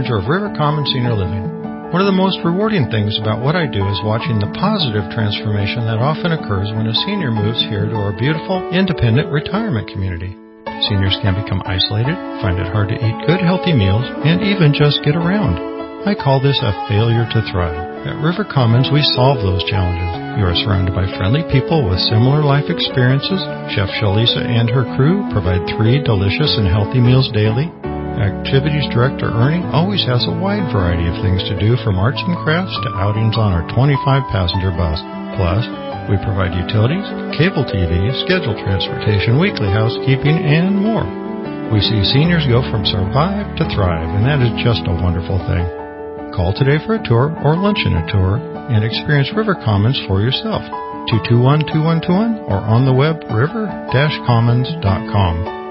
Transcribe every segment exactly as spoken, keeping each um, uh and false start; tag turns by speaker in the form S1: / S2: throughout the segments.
S1: manager of River Commons Senior Living. One of the most rewarding things about what I do is watching the positive transformation that often occurs when a senior moves here to our beautiful, independent retirement community. Seniors can become isolated, find it hard to eat good, healthy meals, and even just get around. I call this a failure to thrive. At River Commons, we solve those challenges. You are surrounded by friendly people with similar life experiences. Chef Shalisa and her crew provide three delicious and healthy meals daily. Activities Director Ernie always has a wide variety of things to do, from arts and crafts to outings on our twenty-five passenger bus. Plus, we provide utilities, cable T V, scheduled transportation, weekly housekeeping, and more. We see seniors go from survive to thrive, and that is just a wonderful thing. Call today for a tour or luncheon a tour and experience River Commons for yourself. two two one, two one two one or on the web river dash commons dot com.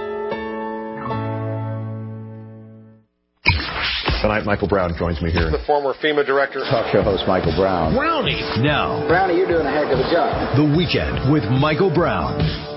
S2: Tonight, Michael Brown joins me here.
S3: The former FEMA director.
S2: Talk show host Michael Brown.
S4: Brownie. Now.
S5: Brownie, you're doing a heck of a job.
S4: The Weekend with Michael Brown.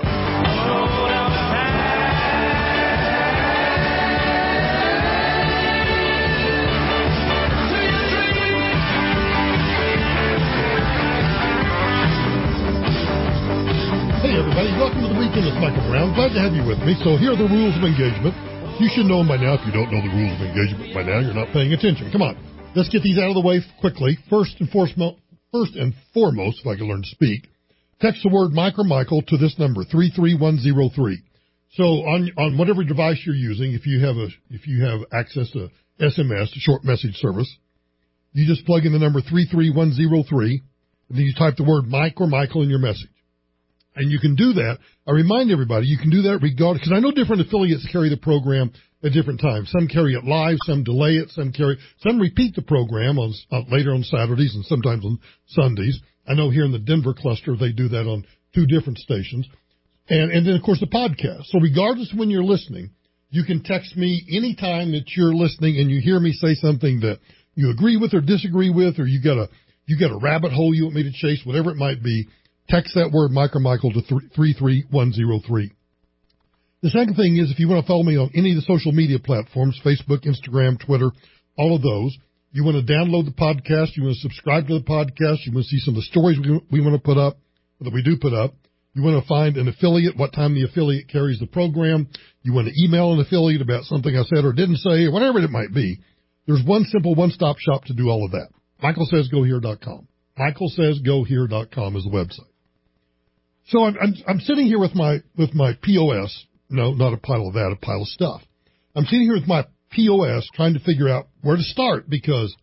S6: Hey, everybody. Welcome to The Weekend with Michael Brown. Glad to have you with me. So here are the rules of engagement. You should know them by now. If you don't know the rules of engagement by now, you're not paying attention. Come on. Let's get these out of the way quickly. First and foremost, first and foremost, if I can learn to speak, text the word Mike or Michael to this number, three three one zero three. So on on whatever device you're using, if you have a if you have access to S M S, a short message service, you just plug in the number three three one zero three, and then you type the word Mike or Michael in your message. And you can do that. I remind everybody, you can do that regardless, because I know different affiliates carry the program at different times. Some carry it live, some delay it, some carry, some repeat the program on uh, later on Saturdays and sometimes on Sundays. I know here in the Denver cluster they do that on two different stations. And, and then, of course, the podcast. So regardless of when you're listening, you can text me anytime that you're listening and you hear me say something that you agree with or disagree with, or you got a, you got a rabbit hole you want me to chase, whatever it might be. Text that word Mike or Michael to three three one zero three. The second thing is, if you want to follow me on any of the social media platforms, Facebook, Instagram, Twitter, all of those, you want to download the podcast, you want to subscribe to the podcast, you want to see some of the stories we, we want to put up, that we do put up, you want to find an affiliate, what time the affiliate carries the program, you want to email an affiliate about something I said or didn't say, or whatever it might be, there's one simple one-stop shop to do all of that. Michael Says Go Here dot com. Michael Says Go Here dot com is the website. So I'm, I'm, I'm sitting here with my, with my P O S. No, not a pile of that, a pile of stuff. I'm sitting here with my P O S trying to figure out where to start, because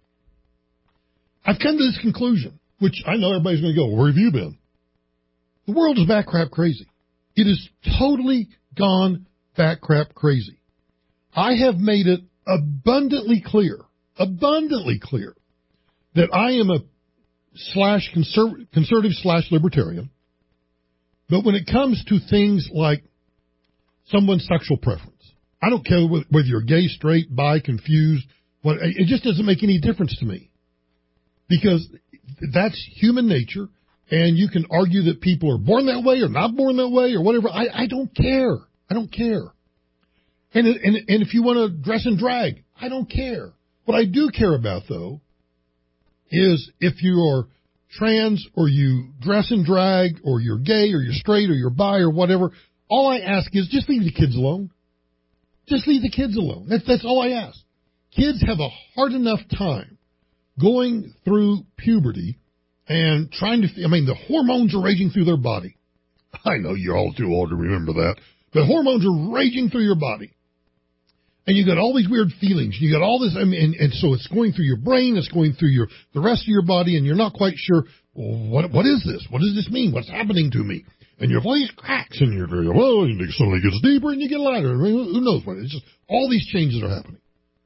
S6: I've come to this conclusion, which I know everybody's going to go, where have you been? The world is back crap crazy. It is totally gone back crap crazy. I have made it abundantly clear, abundantly clear, that I am a slash conserv- conservative slash libertarian. But when it comes to things like someone's sexual preference, I don't care whether you're gay, straight, bi, confused, what, it just doesn't make any difference to me, because that's human nature, and you can argue that people are born that way or not born that way or whatever. I, I don't care. I don't care. And, and, and if you want to dress and drag, I don't care. What I do care about, though, is if you're trans or you dress and drag or you're gay or you're straight or you're bi or whatever, all I ask is just leave the kids alone. Just leave the kids alone. That's, that's all I ask. Kids have a hard enough time going through puberty and trying to, I mean, the hormones are raging through their body. I know you're all too old to remember that, but hormones are raging through your body. And you got all these weird feelings. You got all this, I mean, and, and so it's going through your brain, it's going through your the rest of your body, and you're not quite sure, well, what what is this? What does this mean? What's happening to me? And your voice cracks, and you're very, well, and it suddenly gets deeper, and you get lighter. I mean, who knows what? It's just all these changes are happening.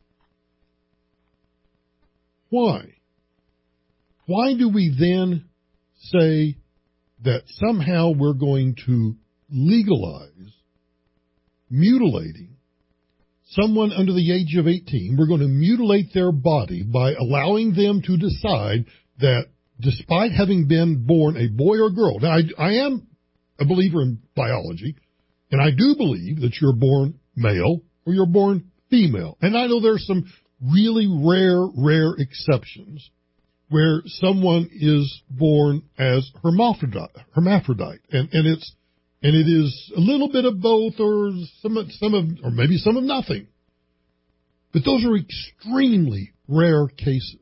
S6: Why? Why do we then say that somehow we're going to legalize mutilating someone under the age of eighteen? We're going to mutilate their body by allowing them to decide that despite having been born a boy or girl. Now, I, I am a believer in biology, and I do believe that you're born male or you're born female. And I know there's some really rare, rare exceptions where someone is born as hermaphrodite, hermaphrodite, and, and it's and it is a little bit of both, or some some of, or maybe some of nothing. But those are extremely rare cases.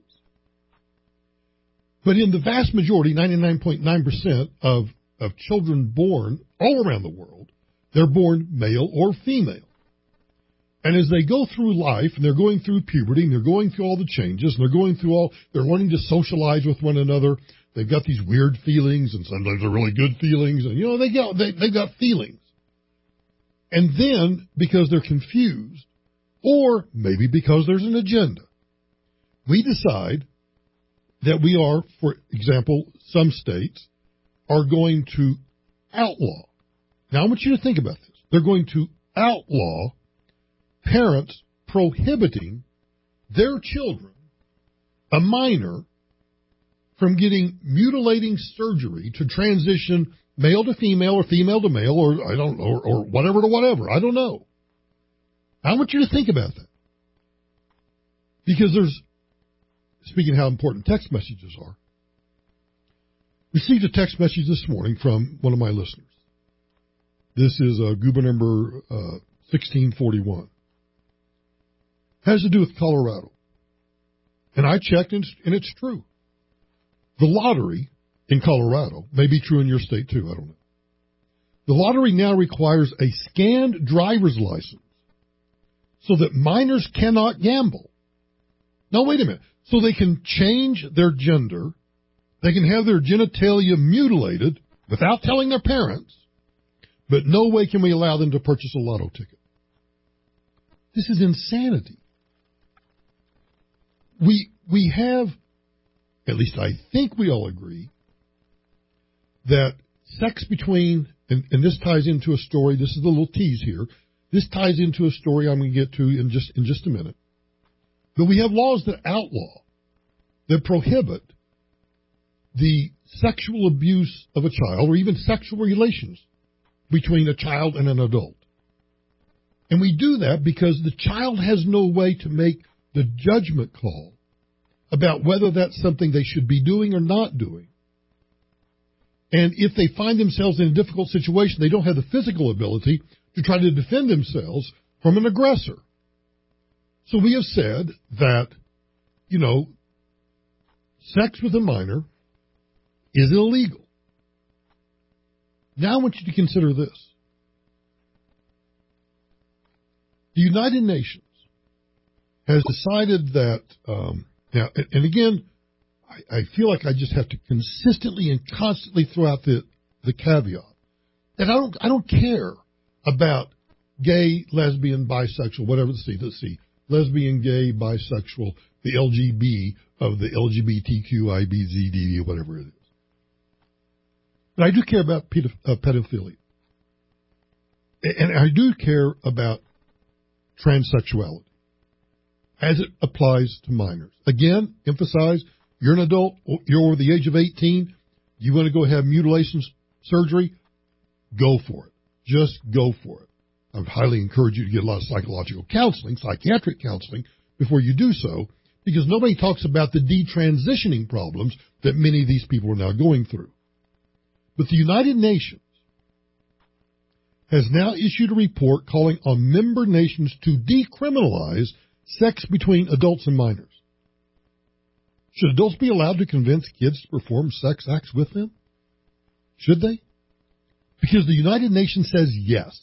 S6: But in the vast majority, ninety-nine point nine percent of of children born all around the world, they're born male or female. And as they go through life, and they're going through puberty, and they're going through all the changes, and they're going through all, they're learning to socialize with one another. They've got these weird feelings, and sometimes they're really good feelings, and you know, they got, they, they've got feelings. And then, because they're confused, or maybe because there's an agenda, we decide that we are, for example, some states are going to outlaw. Now, I want you to think about this. They're going to outlaw parents prohibiting their children, a minor, from getting mutilating surgery to transition male to female or female to male or I don't know or, or whatever to whatever. I don't know. I want you to think about that. Because there's, speaking of how important text messages are, received a text message this morning from one of my listeners. This is uh, Goober number uh, sixteen forty-one. Has to do with Colorado. And I checked, and it's true. The lottery in Colorado may be true in your state, too. I don't know. The lottery now requires a scanned driver's license so that minors cannot gamble. Now, wait a minute. So they can change their gender. They can have their genitalia mutilated without telling their parents. But no way can we allow them to purchase a lotto ticket. This is insanity. We we have, at least I think we all agree, that sex between, and, and this ties into a story, this is the little tease here, this ties into a story I'm going to get to in just in just a minute. But we have laws that outlaw, that prohibit the sexual abuse of a child or even sexual relations between a child and an adult. And we do that because the child has no way to make the judgment call about whether that's something they should be doing or not doing. And if they find themselves in a difficult situation, they don't have the physical ability to try to defend themselves from an aggressor. So we have said that, you know, sex with a minor is illegal. Now I want you to consider this. The United Nations has decided that, um, now, and again, I, I feel like I just have to consistently and constantly throw out the, the caveat that I don't, I don't care about gay, lesbian, bisexual, whatever, let's see, let's see, lesbian, gay, bisexual, the L G B of the L G B T Q I B Z D, whatever it is. But I do care about pedo- uh, pedophilia. And I do care about transsexuality as it applies to minors. Again, emphasize, you're an adult, you're over the age of eighteen, you want to go have mutilation surgery, go for it. Just go for it. I would highly encourage you to get a lot of psychological counseling, psychiatric counseling, before you do so, because nobody talks about the detransitioning problems that many of these people are now going through. But the United Nations has now issued a report calling on member nations to decriminalize sex between adults and minors. Should adults be allowed to convince kids to perform sex acts with them? Should they? Because the United Nations says yes.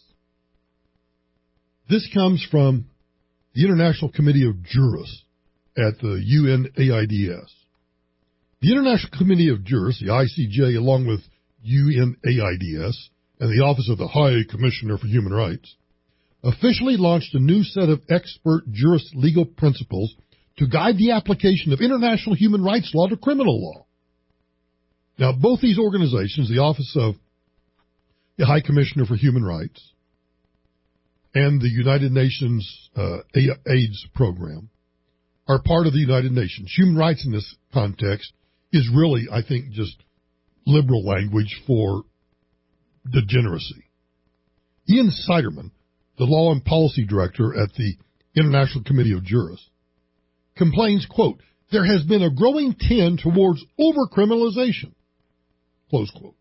S6: This comes from the International Committee of Jurists at the U N A I D S. The International Committee of Jurists, the I C J, along with U N A I D S and the Office of the High Commissioner for Human Rights, officially launched a new set of expert jurist legal principles to guide the application of international human rights law to criminal law. Now, both these organizations, the Office of the High Commissioner for Human Rights and the United Nations uh, AIDS program, are part of the United Nations. Human rights in this context is really, I think, just liberal language for degeneracy. Ian Siderman, the Law and Policy Director at the International Committee of Jurists, complains, quote, there has been a growing trend towards over-criminalization, close quote.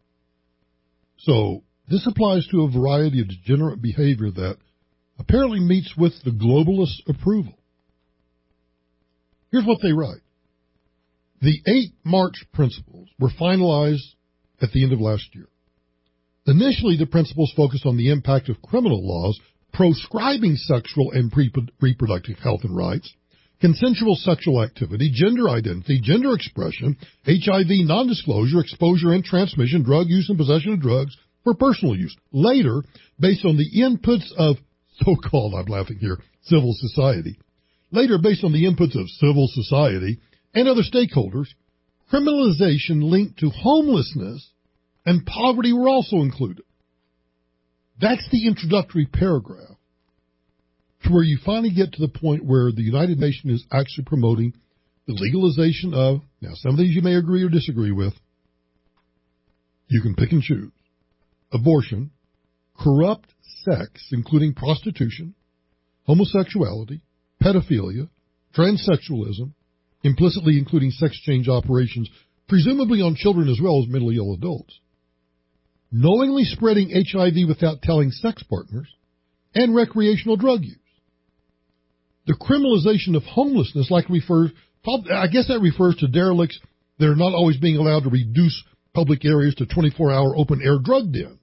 S6: So this applies to a variety of degenerate behavior that apparently meets with the globalists' approval. Here's what they write. The eight March principles were finalized at the end of last year. Initially, the principles focused on the impact of criminal laws proscribing sexual and pre- reproductive health and rights, consensual sexual activity, gender identity, gender expression, H I V non-disclosure, exposure and transmission, drug use and possession of drugs for personal use. Later, based on the inputs of so-called, I'm laughing here, civil society, later based on the inputs of civil society and other stakeholders, criminalization linked to homelessness and poverty were also included. That's the introductory paragraph to where you finally get to the point where the United Nations is actually promoting the legalization of, now some of these you may agree or disagree with, you can pick and choose, abortion, corrupt sex, including prostitution, homosexuality, pedophilia, transsexualism, implicitly including sex change operations, presumably on children as well as mentally ill adults, knowingly spreading H I V without telling sex partners, and recreational drug use. The criminalization of homelessness, like refers, I guess that refers to derelicts that are not always being allowed to reduce public areas to twenty-four hour open-air drug dens.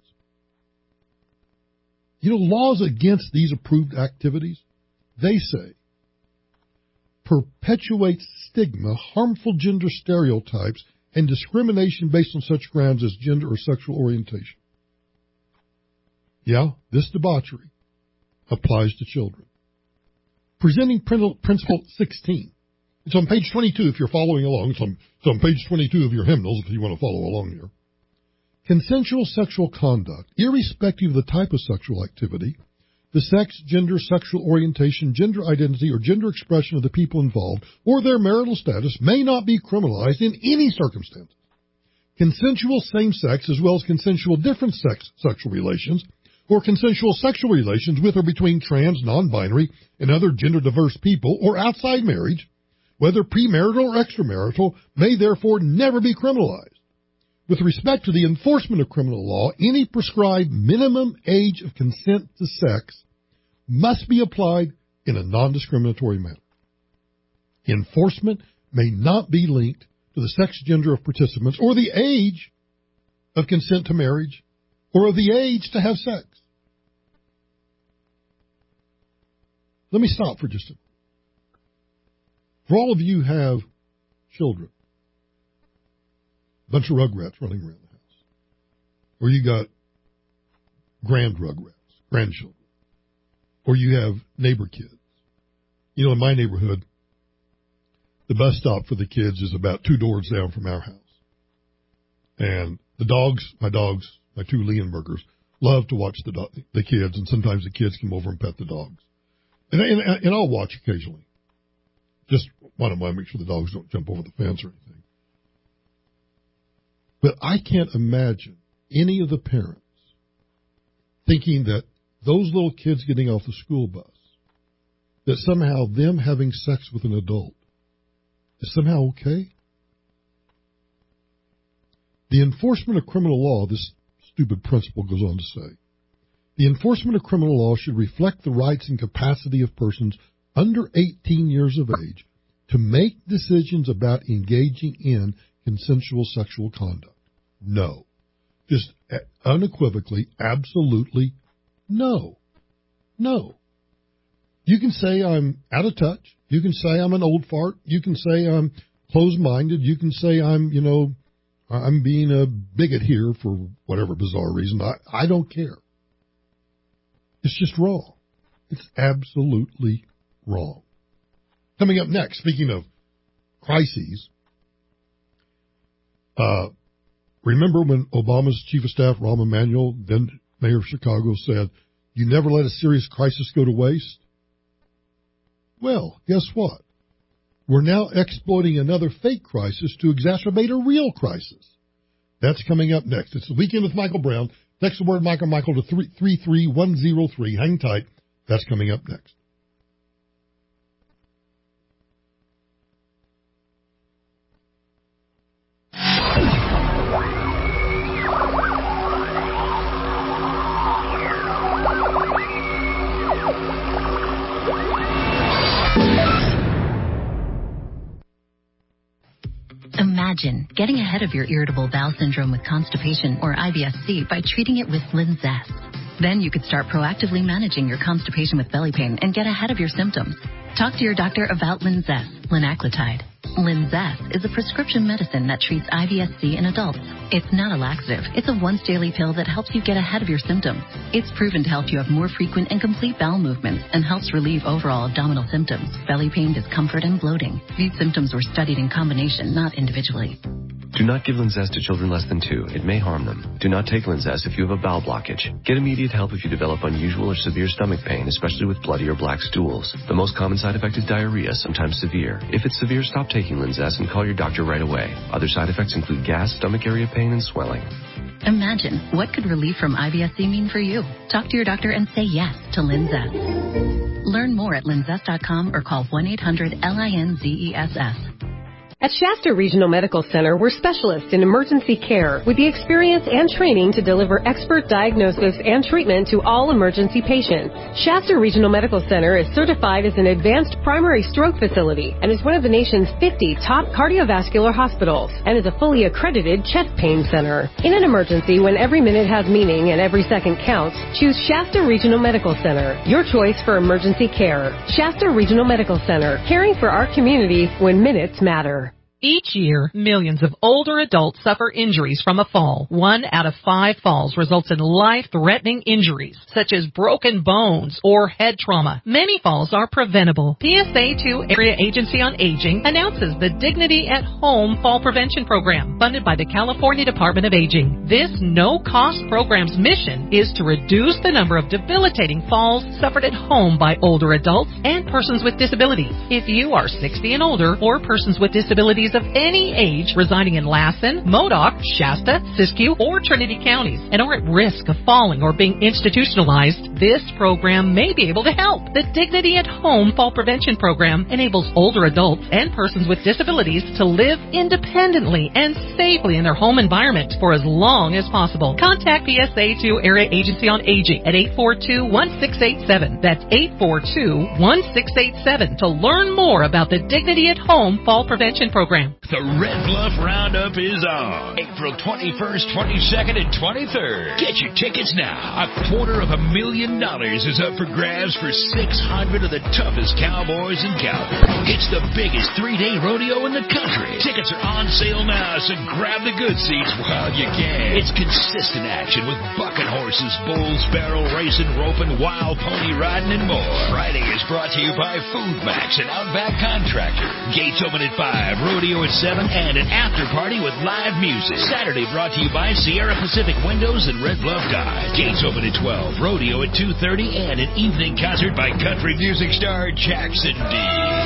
S6: You know, laws against these approved activities, they say, perpetuate stigma, harmful gender stereotypes, and discrimination based on such grounds as gender or sexual orientation. Yeah, this debauchery applies to children. Presenting Principle sixteen. It's on page twenty-two if you're following along. It's on, it's on page twenty-two of your hymnals if you want to follow along here. Consensual sexual conduct, irrespective of the type of sexual activity, the sex, gender, sexual orientation, gender identity, or gender expression of the people involved, or their marital status, may not be criminalized in any circumstances. Consensual same-sex, as well as consensual different-sex sexual relations, or consensual sexual relations with or between trans, non-binary, and other gender-diverse people, or outside marriage, whether premarital or extramarital, may therefore never be criminalized. With respect to the enforcement of criminal law, any prescribed minimum age of consent to sex must be applied in a non-discriminatory manner. Enforcement may not be linked to the sex gender of participants or the age of consent to marriage or of the age to have sex. Let me stop for just a minute. For all of you who have children, a bunch of rugrats running around the house, or you got grand rugrats, grandchildren, or you have neighbor kids. You know, in my neighborhood, the bus stop for the kids is about two doors down from our house. And the dogs, my dogs, my two Leonbergers, love to watch the do- the kids, and sometimes the kids come over and pet the dogs. And, and, and I'll watch occasionally. Just want to make sure the dogs don't jump over the fence or anything. But I can't imagine any of the parents thinking that those little kids getting off the school bus, that somehow them having sex with an adult is somehow okay. The enforcement of criminal law, this stupid principle goes on to say, the enforcement of criminal law should reflect the rights and capacity of persons under eighteen years of age to make decisions about engaging in consensual sexual conduct. No. Just unequivocally, absolutely no. No. You can say I'm out of touch. You can say I'm an old fart. You can say I'm closed-minded. You can say I'm, you know, I'm being a bigot here for whatever bizarre reason. I, I don't care. It's just wrong. It's absolutely wrong. Coming up next, speaking of crises, uh, remember when Obama's chief of staff, Rahm Emanuel, then mayor of Chicago, said, "You never let a serious crisis go to waste"? Well, guess what? We're now exploiting another fake crisis to exacerbate a real crisis. That's coming up next. It's the Weekend with Michael Brown. Text the word Michael Michael to three three one zero three. Hang tight. That's coming up next.
S3: Imagine getting ahead of your irritable bowel syndrome with constipation or I B S C by treating it with Linzess. Then you could start proactively managing your constipation with belly pain and get ahead of your symptoms. Talk to your doctor about Linzess, linaclotide. Linzess is a prescription medicine that treats I B S C in adults. It's not a laxative. It's a once-daily pill that helps you get ahead of your symptoms. It's proven to help you have more frequent and complete bowel movements and helps relieve overall abdominal symptoms, belly pain, discomfort, and bloating. These symptoms were studied in combination, not individually.
S7: Do not give Linzess to children less than two. It may harm them. Do not take Linzess if you have a bowel blockage. Get immediate help if you develop unusual or severe stomach pain, especially with bloody or black stools. The most common side effect is diarrhea, sometimes severe. If it's severe, stop taking Linzess and call your doctor right away. Other side effects include gas, stomach area pain, and swelling.
S3: Imagine, what could relief from I B S C mean for you? Talk to your doctor and say yes to Linzess. Learn more at linzess dot com or call one eight hundred L I N Z E S S.
S8: At Shasta Regional Medical Center, we're specialists in emergency care with the experience and training to deliver expert diagnosis and treatment to all emergency patients. Shasta Regional Medical Center is certified as an advanced primary stroke facility and is one of the nation's fifty top cardiovascular hospitals and is a fully accredited chest pain center. In an emergency, when every minute has meaning and every second counts, choose Shasta Regional Medical Center, your choice for emergency care. Shasta Regional Medical Center, caring for our community when minutes matter.
S9: Each year, millions of older adults suffer injuries from a fall. One out of five falls results in life-threatening injuries, such as broken bones or head trauma. Many falls are preventable. P S A two Area Agency on Aging announces the Dignity at Home Fall Prevention Program, funded by the California Department of Aging. This no-cost program's mission is to reduce the number of debilitating falls suffered at home by older adults and persons with disabilities. If you are sixty and older or persons with disabilities of any age residing in Lassen, Modoc, Shasta, Siskiyou, or Trinity counties and are at risk of falling or being institutionalized, this program may be able to help. The Dignity at Home Fall Prevention Program enables older adults and persons with disabilities to live independently and safely in their home environment for as long as possible. Contact P S A two Area Agency on Aging at eight four two, one six eight seven. That's eight four two, one six eight seven to learn more about the Dignity at Home Fall Prevention Program.
S10: The Red Bluff Roundup is on April twenty-first, twenty-second, and twenty-third. Get your tickets now. A quarter of a million dollars is up for grabs for six hundred of the toughest cowboys and cowgirls. It's the biggest three-day rodeo in the country. Tickets are on sale now, so grab the good seats while you can. It's consistent action with bucking horses, bulls, barrel racing, roping, wild pony riding, and more. Friday is brought to you by Food Max and Outback Contractor. Gates open at five, rodeo at seven, and an after party with live music. Saturday brought to you by Sierra Pacific Windows and Red Bluff Dodge. Gates open at twelve, rodeo at two thirty, and an evening concert by country music star Jackson D.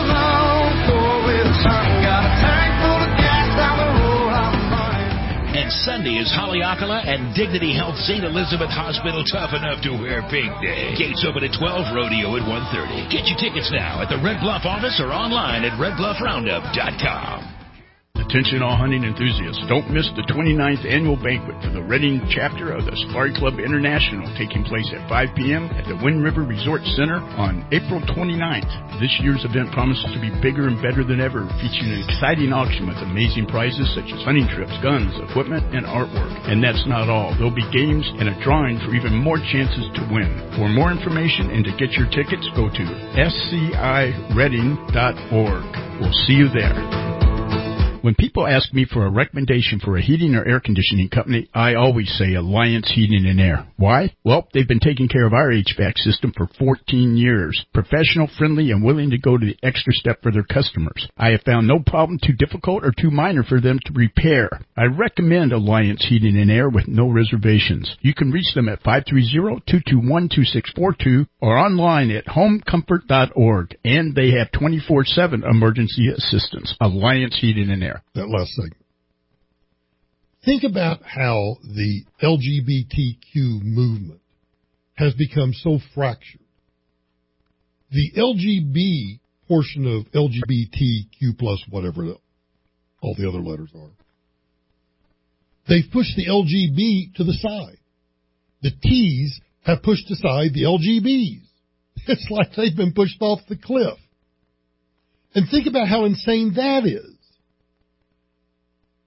S10: And Sunday is Haleakala and Dignity Health Saint Elizabeth Hospital tough enough to wear pink day. Gates open at twelve, rodeo at one thirty. Get your tickets now at the Red Bluff office or online at red bluff roundup dot com.
S11: Attention all hunting enthusiasts. Don't miss the twenty-ninth annual banquet for the Reading chapter of the Safari Club International taking place at five p.m. at the Wind River Resort Center on April twenty-ninth. This year's event promises to be bigger and better than ever, featuring an exciting auction with amazing prizes such as hunting trips, guns, equipment, and artwork. And that's not all. There'll be games and a drawing for even more chances to win. For more information and to get your tickets, go to s c i reading dot org. We'll see you there. When people ask me for a recommendation for a heating or air conditioning company, I always say Alliance Heating and Air. Why? Well, they've been taking care of our H V A C system for fourteen years. Professional, friendly, and willing to go to the extra step for their customers. I have found no problem too difficult or too minor for them to repair. I recommend Alliance Heating and Air with no reservations. You can reach them at five three zero, two two one, two six four two or online at home comfort dot org. And they have twenty-four seven emergency assistance. Alliance Heating and Air.
S6: That last segment. Think about how the L G B T Q movement has become so fractured. The L G B portion of L G B T Q plus whatever all the other letters are, they've pushed the L G B to the side. The T's have pushed aside the L G Bs. It's like they've been pushed off the cliff. And think about how insane that is.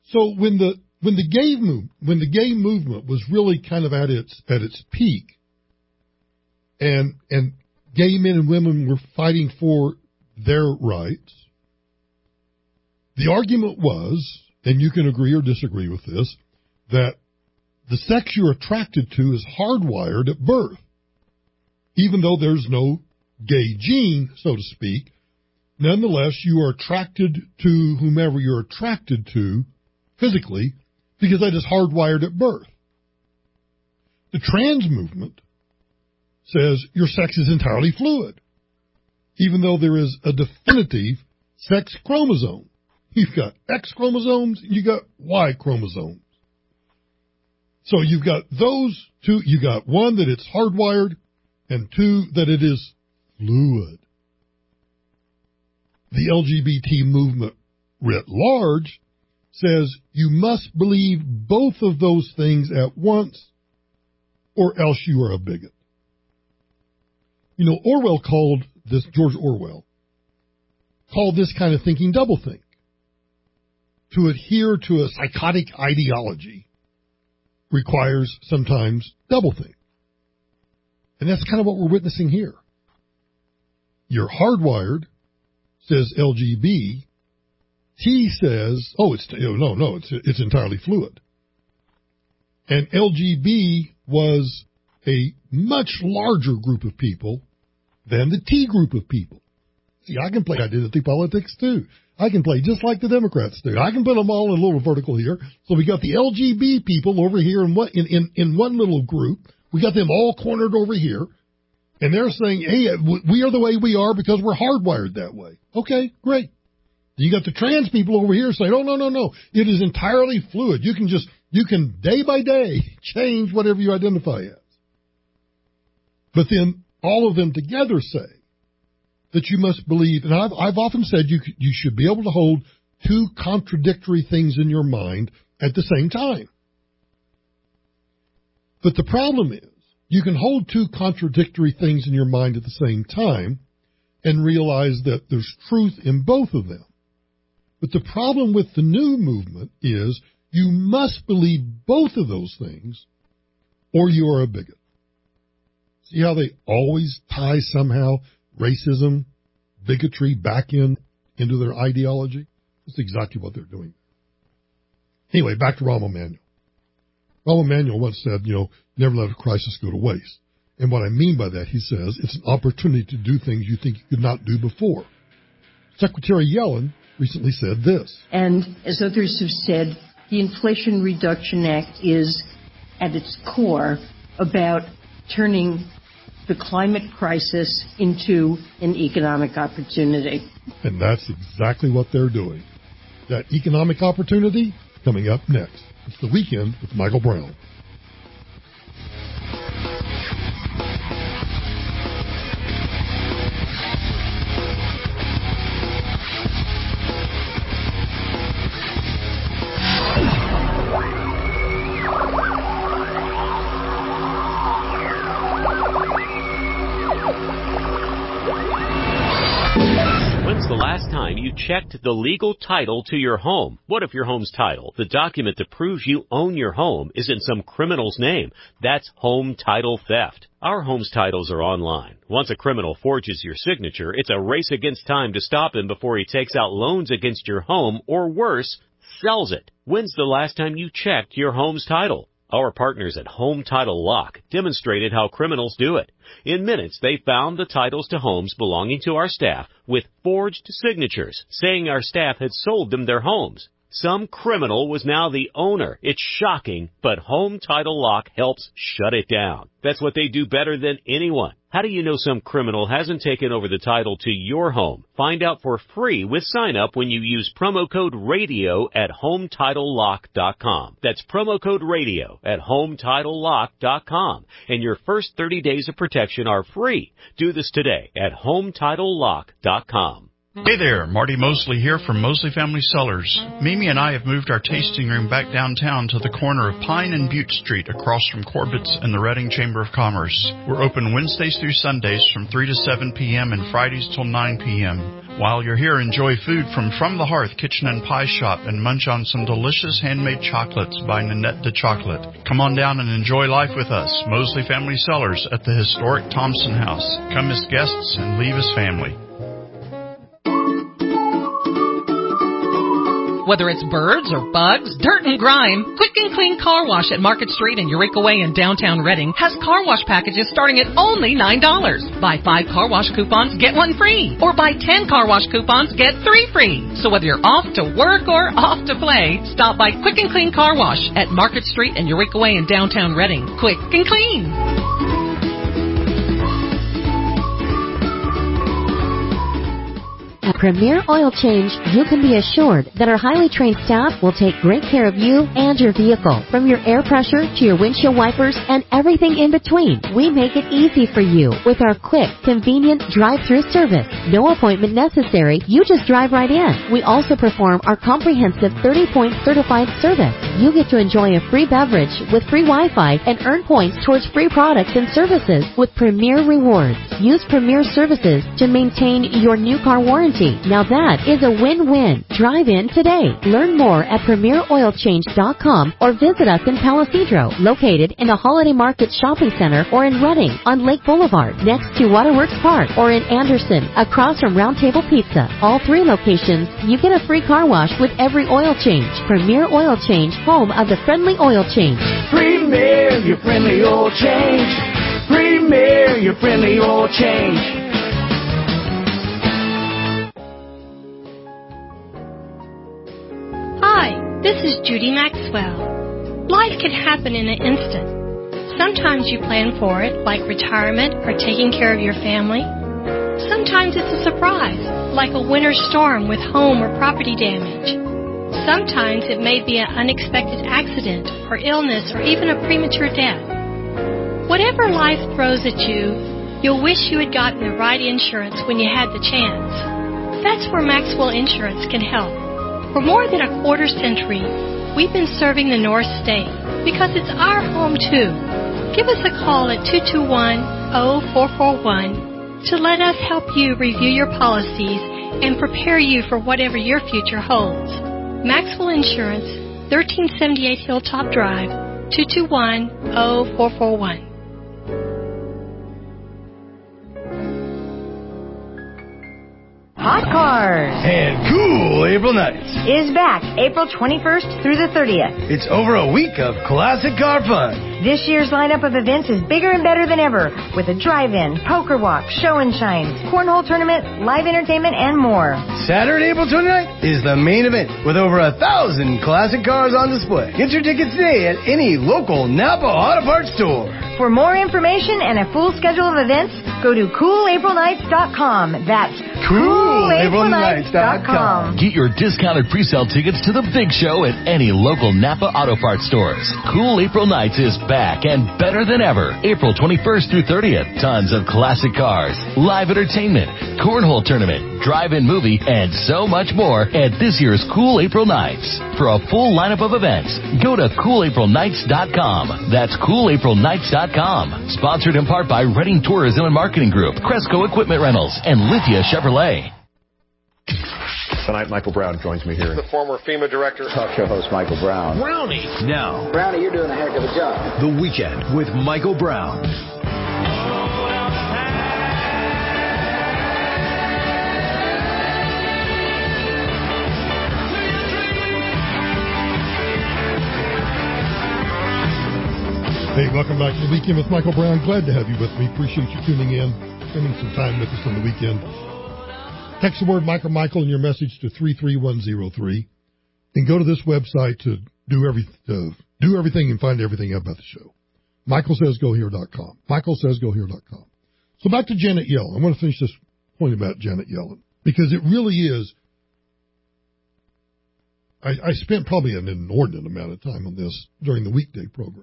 S6: So when the when the gay move when the gay movement was really kind of at its at its peak, and and gay men and women were fighting for their rights, the argument was, and you can agree or disagree with this, that the sex you're attracted to is hardwired at birth. Even though there's no gay gene, so to speak, nonetheless, you are attracted to whomever you're attracted to physically because that is hardwired at birth. The trans movement says your sex is entirely fluid, even though there is a definitive sex chromosome. You've got X chromosomes, and you got Y chromosomes. So you've got those two, you got one that it's hardwired, and two, that it is fluid. The L G B T movement writ large says you must believe both of those things at once, or else you are a bigot. You know, Orwell called this, George Orwell, called this kind of thinking doublethink. To adhere to a psychotic ideology requires sometimes doublethink. And that's kind of what we're witnessing here. You're hardwired, says L G B. T says, oh, it's no, no, it's it's entirely fluid. And L G B was a much larger group of people than the T group of people. See, I can play identity politics too. I can play just like the Democrats do. I can put them all in a little vertical here. So we got the L G B people over here in what in, in, in one little group. We got them all cornered over here. And they're saying, hey, we are the way we are because we're hardwired that way. Okay, great. You got the trans people over here saying, oh, no, no, no. It is entirely fluid. You can just, you can day by day change whatever you identify as. But then all of them together say that you must believe, and I've, I've often said you, you should be able to hold two contradictory things in your mind at the same time. But the problem is, you can hold two contradictory things in your mind at the same time and realize that there's truth in both of them. But the problem with the new movement is you must believe both of those things or you are a bigot. See how they always tie somehow racism, bigotry back in into their ideology? That's exactly what they're doing. Anyway, back to Rahm Emanuel. Rahm Emanuel once said, you know, never let a crisis go to waste. And what I mean by that, he says, it's an opportunity to do things you think you could not do before. Secretary Yellen recently said this.
S12: And as others have said, the Inflation Reduction Act is, at its core, about turning the climate crisis into an economic opportunity.
S6: And that's exactly what they're doing. That economic opportunity coming up next. It's The Weekend with Michael Brown.
S13: You checked the legal title to your home. What if your home's title, the document that proves you own your home, is in some criminal's name? That's home title theft. Our home's titles are online. Once a criminal forges your signature, it's a race against time to stop him before he takes out loans against your home, or worse, sells it. When's the last time you checked your home's title? Our partners at Home Title Lock demonstrated how criminals do it. In minutes, they found the titles to homes belonging to our staff with forged signatures, saying our staff had sold them their homes. Some criminal was now the owner. It's shocking, but Home Title Lock helps shut it down. That's what they do better than anyone. How do you know some criminal hasn't taken over the title to your home? Find out for free with sign up when you use promo code RADIO at home title lock dot com. That's promo code RADIO at home title lock dot com. And your first thirty days of protection are free. Do this today at home title lock dot com.
S11: Hey there, Marty Mosley here from Mosley Family Cellars. Mimi and I have moved our tasting room back downtown to the corner of Pine and Butte Street across from Corbett's and the Reading Chamber of Commerce. We're open Wednesdays through Sundays from three to seven p.m. and Fridays till nine p.m. While you're here, enjoy food from From the Hearth Kitchen and Pie Shop and munch on some delicious handmade chocolates by Nanette de Chocolate. Come on down and enjoy life with us, Mosley Family Cellars at the historic Thompson House. Come as guests and leave as family.
S9: Whether it's birds or bugs, dirt and grime, Quick and Clean Car Wash at Market Street and Eureka Way in downtown Reading has car wash packages starting at only nine dollars. Buy five car wash coupons, get one free. Or buy ten car wash coupons, get three free. So whether you're off to work or off to play, stop by Quick and Clean Car Wash at Market Street and Eureka Way in downtown Reading. Quick and clean.
S14: At Premier Oil Change, you can be assured that our highly trained staff will take great care of you and your vehicle. From your air pressure to your windshield wipers and everything in between, we make it easy for you with our quick, convenient drive-through service. No appointment necessary. You just drive right in. We also perform our comprehensive thirty-point certified service. You get to enjoy a free beverage with free Wi-Fi and earn points towards free products and services with Premier Rewards. Use Premier Services to maintain your new car warranty. Now that is a win-win. Drive in today. Learn more at premier oil change dot com or visit us in Palisadro, located in the Holiday Market Shopping Center, or in Reading on Lake Boulevard next to Waterworks Park, or in Anderson across from Round Table Pizza. All three locations, you get a free car wash with every oil change. Premier Oil Change, home of the friendly oil change.
S15: Premier, your friendly oil change. Premier, your friendly oil change.
S16: Hi, this is Judy Maxwell. Life can happen in an instant. Sometimes you plan for it, like retirement or taking care of your family. Sometimes it's a surprise, like a winter storm with home or property damage. Sometimes it may be an unexpected accident or illness or even a premature death. Whatever life throws at you, you'll wish you had gotten the right insurance when you had the chance. That's where Maxwell Insurance can help. For more than a quarter century, we've been serving the North State because it's our home too. Give us a call at two two one, zero four four one to let us help you review your policies and prepare you for whatever your future holds. Maxwell Insurance, thirteen seventy-eight Hilltop Drive, two two one, zero four four one.
S17: Hot Cars
S4: and Cool April Nights
S17: is back April twenty-first through the thirtieth.
S4: It's over a week of classic car fun.
S17: This year's lineup of events is bigger and better than ever, with a drive-in, poker walk, show and shines, cornhole tournament, live entertainment, and more.
S4: Saturday, April twenty-ninth is the main event, with over a thousand classic cars on display. Get your tickets today at any local Napa Auto Parts store.
S17: For more information and a full schedule of events, go to cool april nights dot com. That's cool april nights dot com.
S18: Get your discounted pre-sale tickets to the big show at any local Napa Auto Parts stores. Cool April Nights is back and better than ever. April twenty-first through thirtieth. Tons of classic cars, live entertainment, cornhole tournament, drive-in movie, and so much more at this year's Cool April Nights. For a full lineup of events, go to cool april nights dot com. That's cool april nights dot com. Sponsored in part by Reading Tourism and Marketing Group, Cresco Equipment Rentals, and Lithia Chevrolet.
S2: Tonight, Michael Brown joins me here.
S19: The former FEMA director.
S2: Talk show host Michael Brown.
S4: Brownie. Now,
S5: Brownie, you're doing a heck of a job.
S4: The Weekend with Michael Brown.
S6: Hey, welcome back to The Weekend with Michael Brown. Glad to have you with me. Appreciate you tuning in, spending some time with us on the weekend. Text the word Michael Michael in your message to three three one zero three. And go to this website to do every uh, do everything and find everything about the show. michael says go here dot com. michael says go here dot com. So back to Janet Yellen. I want to finish this point about Janet Yellen, because it really is. I, I spent probably an inordinate amount of time on this during the weekday program.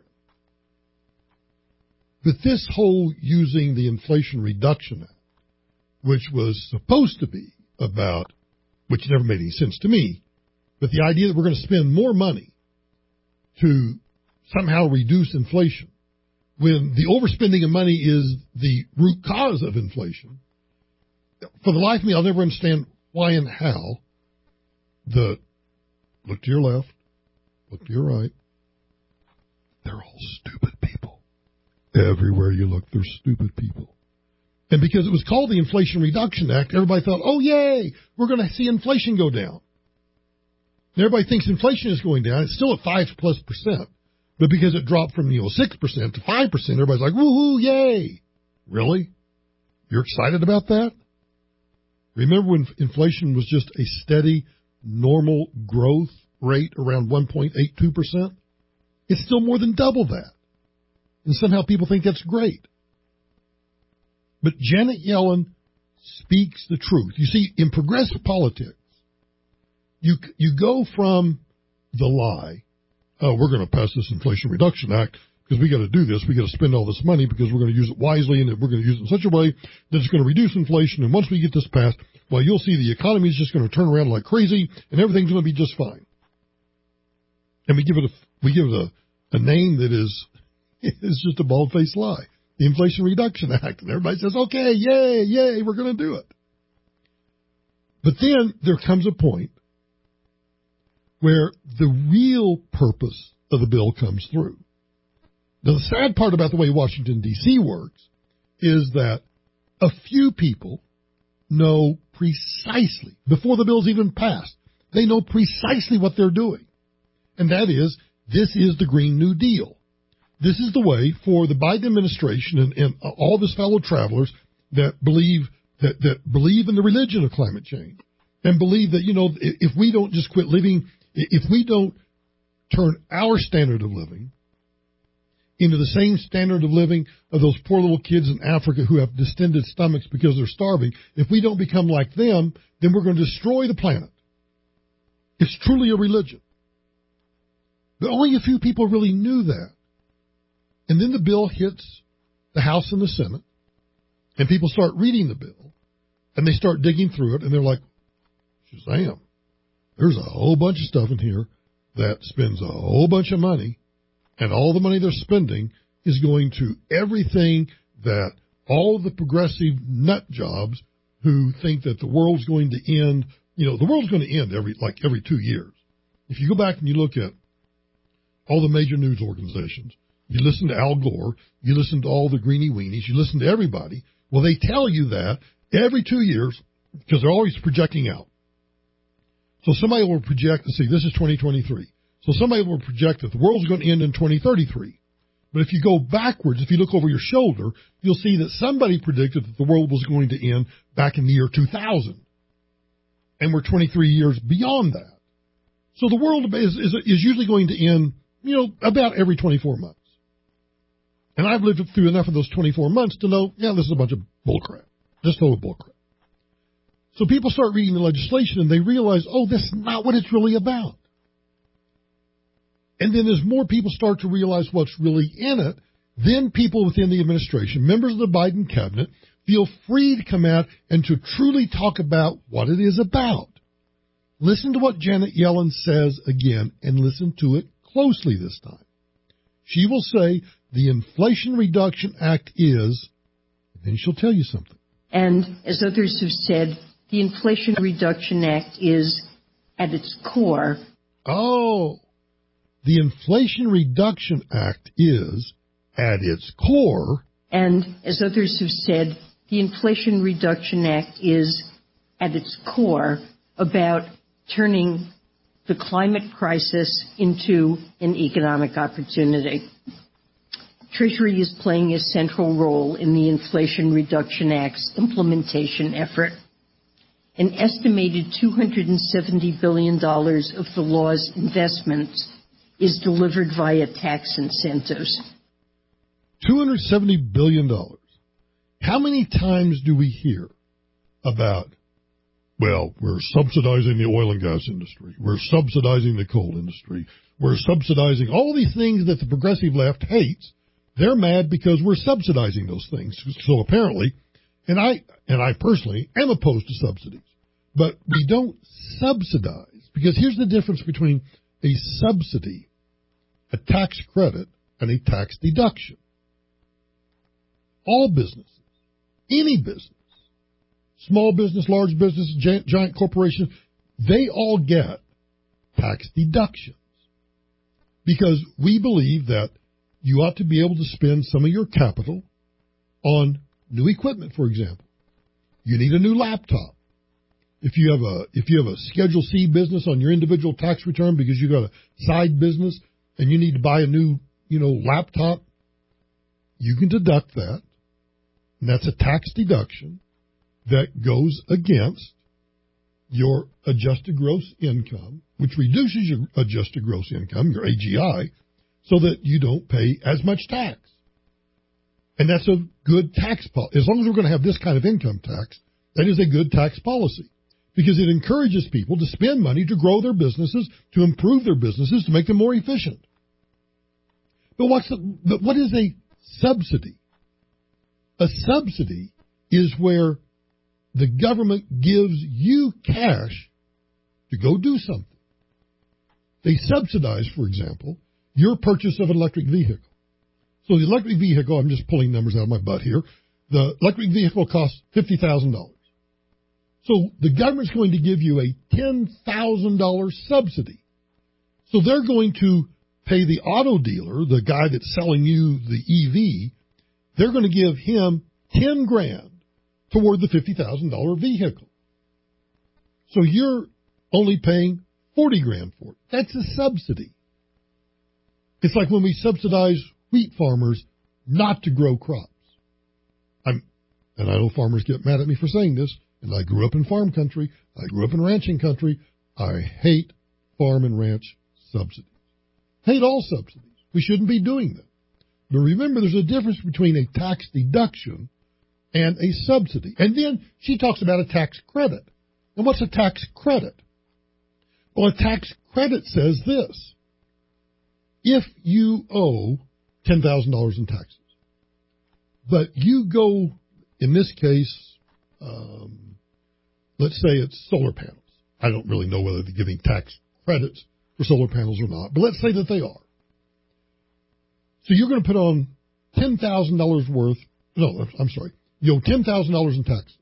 S6: But this whole using the Inflation Reduction Act, which was supposed to be about, which never made any sense to me, but the idea that we're going to spend more money to somehow reduce inflation when the overspending of money is the root cause of inflation. For the life of me, I'll never understand why and how the, look to your left, look to your right, they're all stupid people. Everywhere you look, they're stupid people. And because it was called the Inflation Reduction Act, everybody thought, oh, yay, we're going to see inflation go down. And everybody thinks inflation is going down. It's still at five plus percent. But because it dropped from, you know, six percent to five percent, everybody's like, woohoo, yay. Really? You're excited about that? Remember when inflation was just a steady, normal growth rate around one point eight two percent? It's still more than double that. And somehow people think that's great. But Janet Yellen speaks the truth. You see, in progressive politics, you you go from the lie, oh, we're going to pass this Inflation Reduction Act because we got to do this. We got to spend all this money because we're going to use it wisely, and we're going to use it in such a way that it's going to reduce inflation. And once we get this passed, well, you'll see the economy is just going to turn around like crazy, and everything's going to be just fine. And we give it a we give it a, a name that is is just a bald-faced lie. The Inflation Reduction Act. And everybody says, okay, yay, yay, we're going to do it. But then there comes a point where the real purpose of the bill comes through. Now, the sad part about the way Washington, D C works is that a few people know precisely, before the bill's even passed, they know precisely what they're doing. And that is, this is the Green New Deal. This is the way for the Biden administration and, and all of his fellow travelers that believe that, that believe in the religion of climate change and believe that, you know, if we don't just quit living, if we don't turn our standard of living into the same standard of living of those poor little kids in Africa who have distended stomachs because they're starving, if we don't become like them, then we're going to destroy the planet. It's truly a religion. But only a few people really knew that. And then the bill hits the House and the Senate, and people start reading the bill, and they start digging through it, and they're like, Shazam, there's a whole bunch of stuff in here that spends a whole bunch of money, and all the money they're spending is going to everything that all the progressive nut jobs who think that the world's going to end, you know, the world's going to end every like every two years. If you go back and you look at all the major news organizations, you listen to Al Gore, you listen to all the greenie weenies, you listen to everybody. Well, they tell you that every two years because they're always projecting out. So somebody will project, let's see, this is twenty twenty-three. So somebody will project that the world's going to end in twenty thirty-three. But if you go backwards, if you look over your shoulder, you'll see that somebody predicted that the world was going to end back in the year two thousand. And we're twenty-three years beyond that. So the world is, is, is usually going to end, you know, about every twenty-four months. And I've lived through enough of those twenty-four months to know, yeah, this is a bunch of bullcrap. Just total bullcrap. So people start reading the legislation and they realize, oh, this is not what it's really about. And then as more people start to realize what's really in it, then people within the administration, members of the Biden cabinet, feel free to come out and to truly talk about what it is about. Listen to what Janet Yellen says again, and listen to it closely this time. She will say the Inflation Reduction Act is, and then she'll tell you something.
S12: And as others have said, the Inflation Reduction Act is, at its core...
S6: Oh, the Inflation Reduction Act is, at its core...
S12: And as others have said, the Inflation Reduction Act is, at its core, about turning the climate crisis into an economic opportunity. Treasury is playing a central role in the Inflation Reduction Act's implementation effort. An estimated two hundred seventy billion dollars of the law's investments is delivered via tax incentives.
S6: two hundred seventy billion dollars. How many times do we hear about, well, we're subsidizing the oil and gas industry, we're subsidizing the coal industry, we're subsidizing all these things that the progressive left hates. They're mad because we're subsidizing those things. So apparently, and I and I personally am opposed to subsidies. But we don't subsidize, because here's the difference between a subsidy, a tax credit, and a tax deduction. All businesses, any business, small business, large business, giant, giant corporation, they all get tax deductions. Because we believe that you ought to be able to spend some of your capital on new equipment, for example. You need a new laptop. If you have a if you have a Schedule C business on your individual tax return because you got a side business and you need to buy a new, you know, laptop, you can deduct that. And that's a tax deduction that goes against your adjusted gross income, which reduces your adjusted gross income, your A G I, so that you don't pay as much tax. And that's a good tax policy. As long as we're going to have this kind of income tax, that is a good tax policy, because it encourages people to spend money to grow their businesses, to improve their businesses, to make them more efficient. But what's the, but what is a subsidy? A subsidy is where the government gives you cash to go do something. They subsidize, for example, your purchase of an electric vehicle. So the electric vehicle, I'm just pulling numbers out of my butt here, the electric vehicle costs fifty thousand dollars. So the government's going to give you a ten thousand dollars subsidy. So they're going to pay the auto dealer, the guy that's selling you the E V, they're going to give him ten grand toward the fifty thousand dollars vehicle. So you're only paying forty grand for it. That's a subsidy. It's like when we subsidize wheat farmers not to grow crops. I'm, and I know farmers get mad at me for saying this, and I grew up in farm country. I grew up in ranching country. I hate farm and ranch subsidies. Hate all subsidies. We shouldn't be doing them. But remember, there's a difference between a tax deduction and a subsidy. And then she talks about a tax credit. And what's a tax credit? Well, a tax credit says this. If you owe ten thousand dollars in taxes, but you go, in this case, um, let's say it's solar panels. I don't really know whether they're giving tax credits for solar panels or not, but let's say that they are. So you're going to put on ten thousand dollars worth, no, I'm sorry, you owe ten thousand dollars in taxes.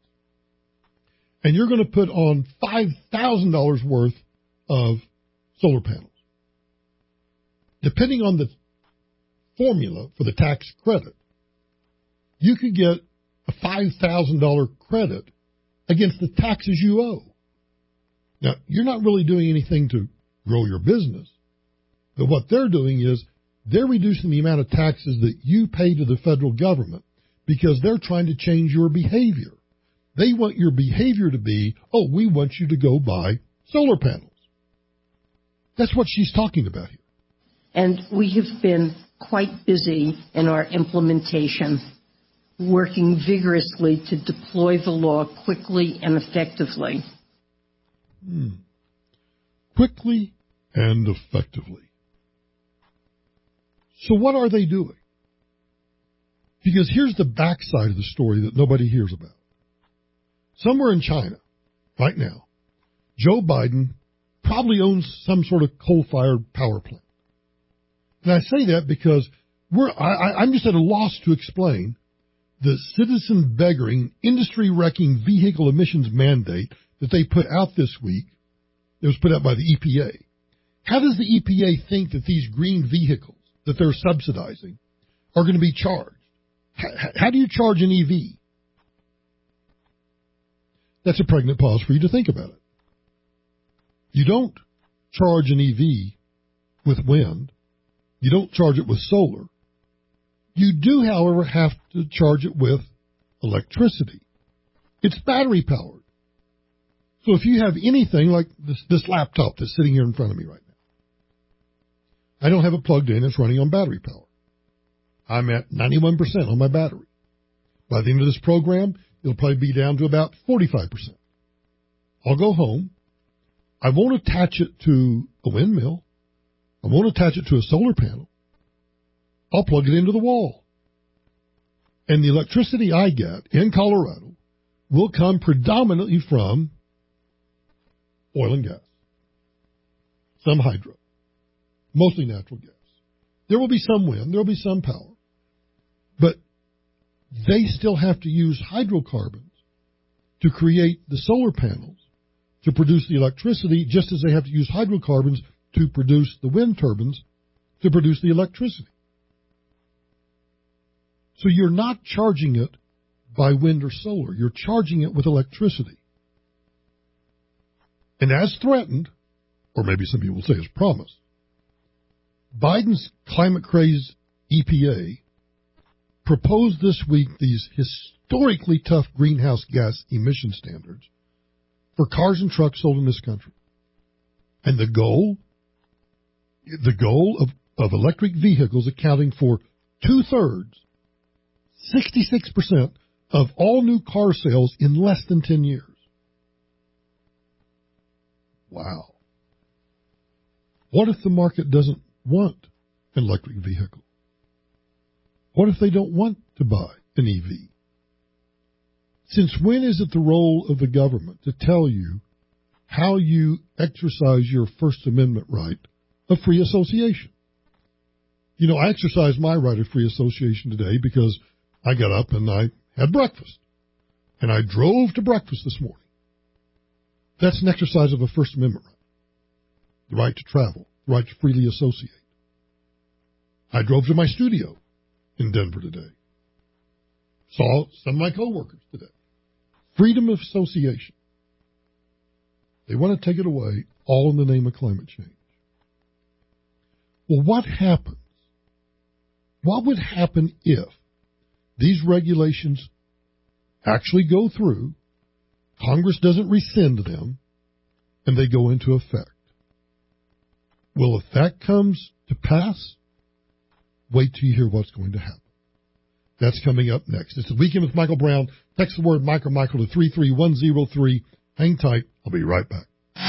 S6: And you're going to put on five thousand dollars worth of solar panels. Depending on the formula for the tax credit, you could get a five thousand dollars credit against the taxes you owe. Now, you're not really doing anything to grow your business, but what they're doing is they're reducing the amount of taxes that you pay to the federal government because they're trying to change your behavior. They want your behavior to be, oh, we want you to go buy solar panels. That's what she's talking about here.
S12: And we have been quite busy in our implementation, working vigorously to deploy the law quickly and effectively.
S6: Hmm. Quickly and effectively. So what are they doing? Because here's the backside of the story that nobody hears about. Somewhere in China, right now, Joe Biden probably owns some sort of coal-fired power plant. And I say that because we're, I, I'm just at a loss to explain the citizen-beggaring, industry-wrecking vehicle emissions mandate that they put out this week. It was put out by the E P A. How does the E P A think that these green vehicles that they're subsidizing are going to be charged? How, how do you charge an E V? That's a pregnant pause for you to think about it. You don't charge an E V with wind. You don't charge it with solar. You do, however, have to charge it with electricity. It's battery powered. So if you have anything like this, this laptop that's sitting here in front of me right now, I don't have it plugged in. It's running on battery power. I'm at ninety-one percent on my battery. By the end of this program, it'll probably be down to about forty-five percent. I'll go home. I won't attach it to a windmill. I won't attach it to a solar panel. I'll plug it into the wall. And the electricity I get in Colorado will come predominantly from oil and gas, some hydro, mostly natural gas. There will be some wind, there will be some power, but they still have to use hydrocarbons to create the solar panels to produce the electricity, just as they have to use hydrocarbons to produce the wind turbines to produce the electricity. So you're not charging it by wind or solar. You're charging it with electricity. And as threatened, or maybe some people say as promised, Biden's climate-crazed E P A proposed this week these historically tough greenhouse gas emission standards for cars and trucks sold in this country. And the goal, the goal of, of electric vehicles accounting for two-thirds, sixty-six percent of all new car sales in less than ten years. Wow. What if the market doesn't want an electric vehicle? What if they don't want to buy an E V? Since when is it the role of the government to tell you how you exercise your First Amendment right of free association? You know, I exercised my right of free association today because I got up and I had breakfast. And I drove to breakfast this morning. That's an exercise of a First Amendment right. The right to travel, the right to freely associate. I drove to my studio in Denver today. Saw some of my coworkers today. Freedom of association. They want to take it away, all in the name of climate change. Well, what happens? What would happen if these regulations actually go through, Congress doesn't rescind them, and they go into effect? Well, if that comes to pass, wait till you hear what's going to happen. That's coming up next. It's the Weekend with Michael Brown. Text the word Mike or Michael to three three one zero three. Hang tight. I'll be right back.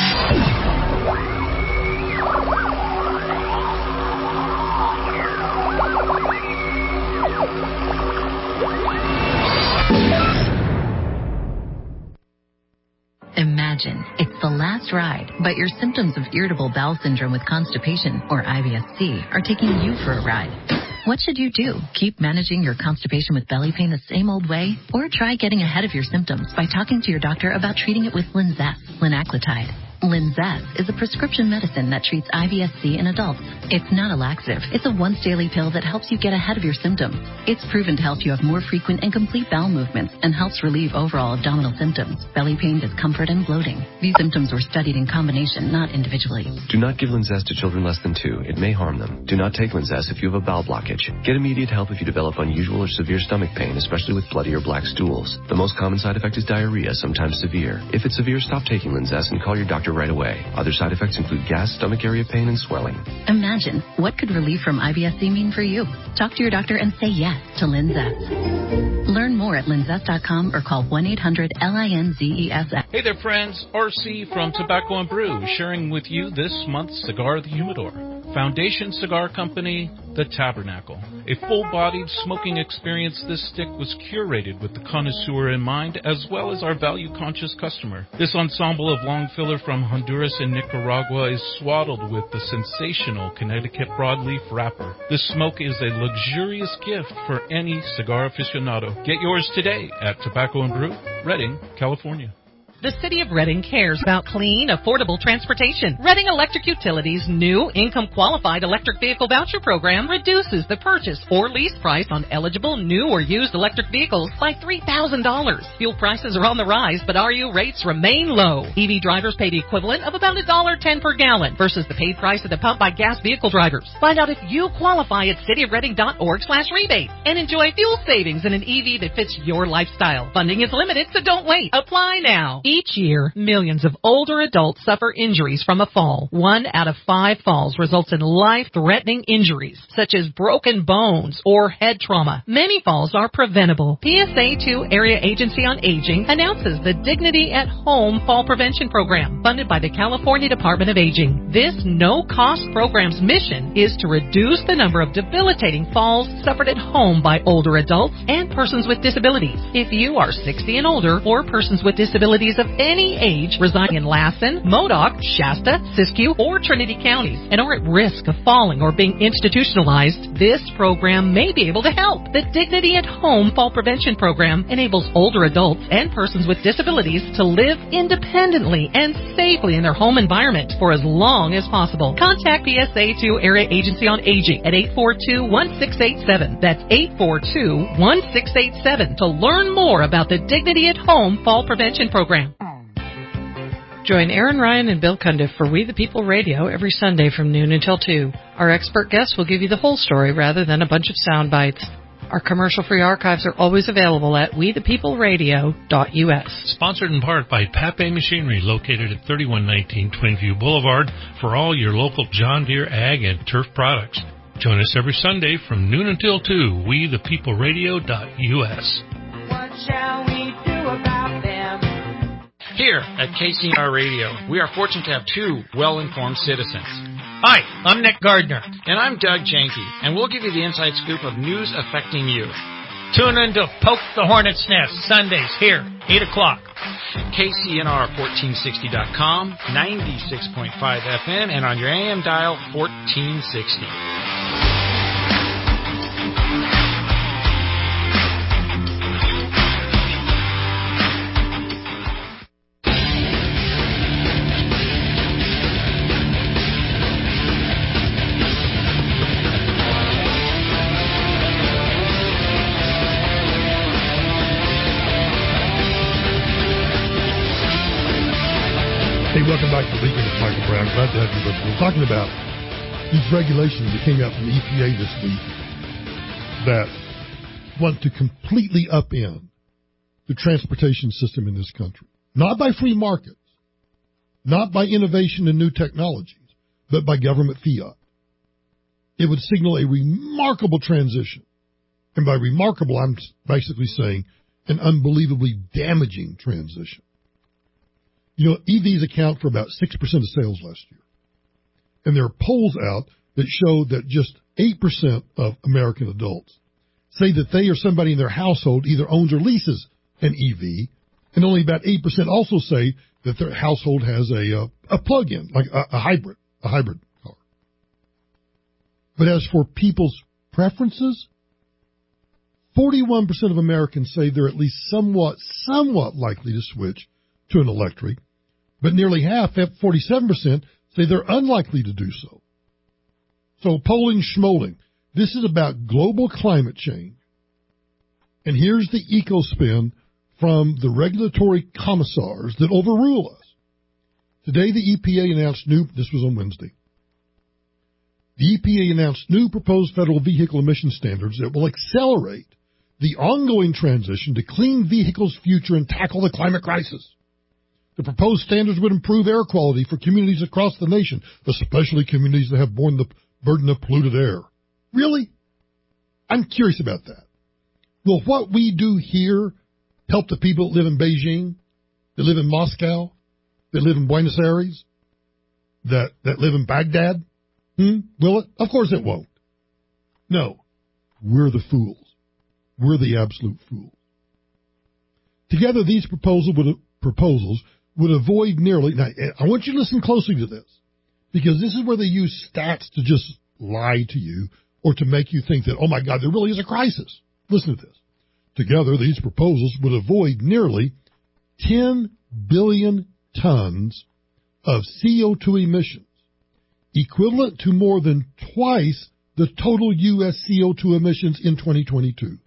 S3: Imagine it's the last ride, but your symptoms of irritable bowel syndrome with constipation, or I B S C, are taking you for a ride. What should you do? Keep managing your constipation with belly pain the same old way? Or try getting ahead of your symptoms by talking to your doctor about treating it with Linzess, linaclotide. Linzess is a prescription medicine that treats I B S C in adults. It's not a laxative. It's a once-daily pill that helps you get ahead of your symptoms. It's proven to help you have more frequent and complete bowel movements and helps relieve overall abdominal symptoms, belly pain, discomfort, and bloating. These symptoms were studied in combination, not individually.
S7: Do not give Linzess to children less than two. It may harm them. Do not take Linzess if you have a bowel blockage. Get immediate help if you develop unusual or severe stomach pain, especially with bloody or black stools. The most common side effect is diarrhea, sometimes severe. If it's severe, stop taking Linzess and call your doctor right away. Other side effects include gas, stomach area pain, and swelling.
S3: Imagine, what could relief from I B S C mean for you? Talk to your doctor and say yes to Linzess. Learn more at linzess dot com or call one eight hundred L I N Z E S S.
S19: Hey there, friends. R C from Tobacco and Brew, sharing with you this month's Cigar of the Humidor. Foundation Cigar Company, The Tabernacle. A full-bodied smoking experience, this stick was curated with the connoisseur in mind, as well as our value-conscious customer. This ensemble of long filler from Honduras and Nicaragua is swaddled with the sensational Connecticut broadleaf wrapper. This smoke is a luxurious gift for any cigar aficionado. Get yours today at Tobacco and Brew, Redding, California.
S9: The City of Redding cares about clean, affordable transportation. Redding Electric Utilities' new income-qualified electric vehicle voucher program reduces the purchase or lease price on eligible new or used electric vehicles by three thousand dollars. Fuel prices are on the rise, but R U rates remain low. E V drivers pay the equivalent of about one dollar ten per gallon versus the paid price at the pump by gas vehicle drivers. Find out if you qualify at cityofredding.org slash rebate and enjoy fuel savings in an E V that fits your lifestyle. Funding is limited, so don't wait. Apply now. Each year, millions of older adults suffer injuries from a fall. One out of five falls results in life-threatening injuries, such as broken bones or head trauma. Many falls are preventable. P S A two Area Agency on Aging announces the Dignity at Home Fall Prevention Program, funded by the California Department of Aging. This no-cost program's mission is to reduce the number of debilitating falls suffered at home by older adults and persons with disabilities. If you are sixty and older or persons with disabilities families of any age residing in Lassen, Modoc, Shasta, Siskiyou, or Trinity counties and are at risk of falling or being institutionalized, this program may be able to help. The Dignity at Home Fall Prevention Program enables older adults and persons with disabilities to live independently and safely in their home environment for as long as possible. Contact P S A two Area Agency on Aging at eight four two, one six eight seven. That's eight four two, one six eight seven to learn more about the Dignity at Home Fall Prevention Program.
S20: Join Aaron Ryan and Bill Cundiff for We the People Radio every Sunday from noon until two. Our expert guests will give you the whole story rather than a bunch of sound bites. Our commercial-free archives are always available at we the people radio dot u s.
S21: Sponsored in part by Pape Machinery, located at thirty-one nineteen Twinview Boulevard, for all your local John Deere ag and turf products. Join us every Sunday from noon until two, we the people radio dot u s.
S15: What shall we do about them?
S22: Here at K C R Radio, we are fortunate to have two well-informed citizens.
S23: Hi, I'm Nick Gardner.
S22: And I'm Doug Janke, and we'll give you the inside scoop of news affecting you.
S23: Tune in to Poke the Hornet's Nest, Sundays here, eight o'clock.
S22: K C N R fourteen sixty dot com, ninety-six point five F M, and on your A M dial, fourteen sixty.
S6: Hey, welcome back to Weekend with Michael Brown. Glad to have you with us. We're talking about these regulations that came out from the E P A this week that want to completely upend the transportation system in this country. Not by free markets, not by innovation and new technologies, but by government fiat. It would signal a remarkable transition. And by remarkable, I'm basically saying an unbelievably damaging transition. You know, E Vs account for about six percent of sales last year. And there are polls out that show that just eight percent of American adults say that they or somebody in their household either owns or leases an E V, and only about eight percent also say that their household has a uh, a plug-in, like a, a hybrid, a hybrid car. But as for people's preferences, forty-one percent of Americans say they're at least somewhat, somewhat likely to switch to an electric, but nearly half, forty-seven percent, say they're unlikely to do so. So polling schmoling. This is about global climate change. And here's the eco-spin from the regulatory commissars that overrule us. Today the E P A announced new, this was on Wednesday, the E P A announced new proposed federal vehicle emission standards that will accelerate the ongoing transition to clean vehicles' future and tackle the climate crisis. The proposed standards would improve air quality for communities across the nation, especially communities that have borne the burden of polluted air. Really? I'm curious about that. Will what we do here help the people that live in Beijing, that live in Moscow, that live in Buenos Aires, that, that live in Baghdad? Hmm? Will it? Of course it won't. No. We're the fools. We're the absolute fools. Together, these proposal would, proposals would avoid nearly, now, I want you to listen closely to this, because this is where they use stats to just lie to you or to make you think that, oh my God, there really is a crisis. Listen to this. Together, these proposals would avoid nearly ten billion tons of C O two emissions, equivalent to more than twice the total U S C O two emissions in twenty twenty-two.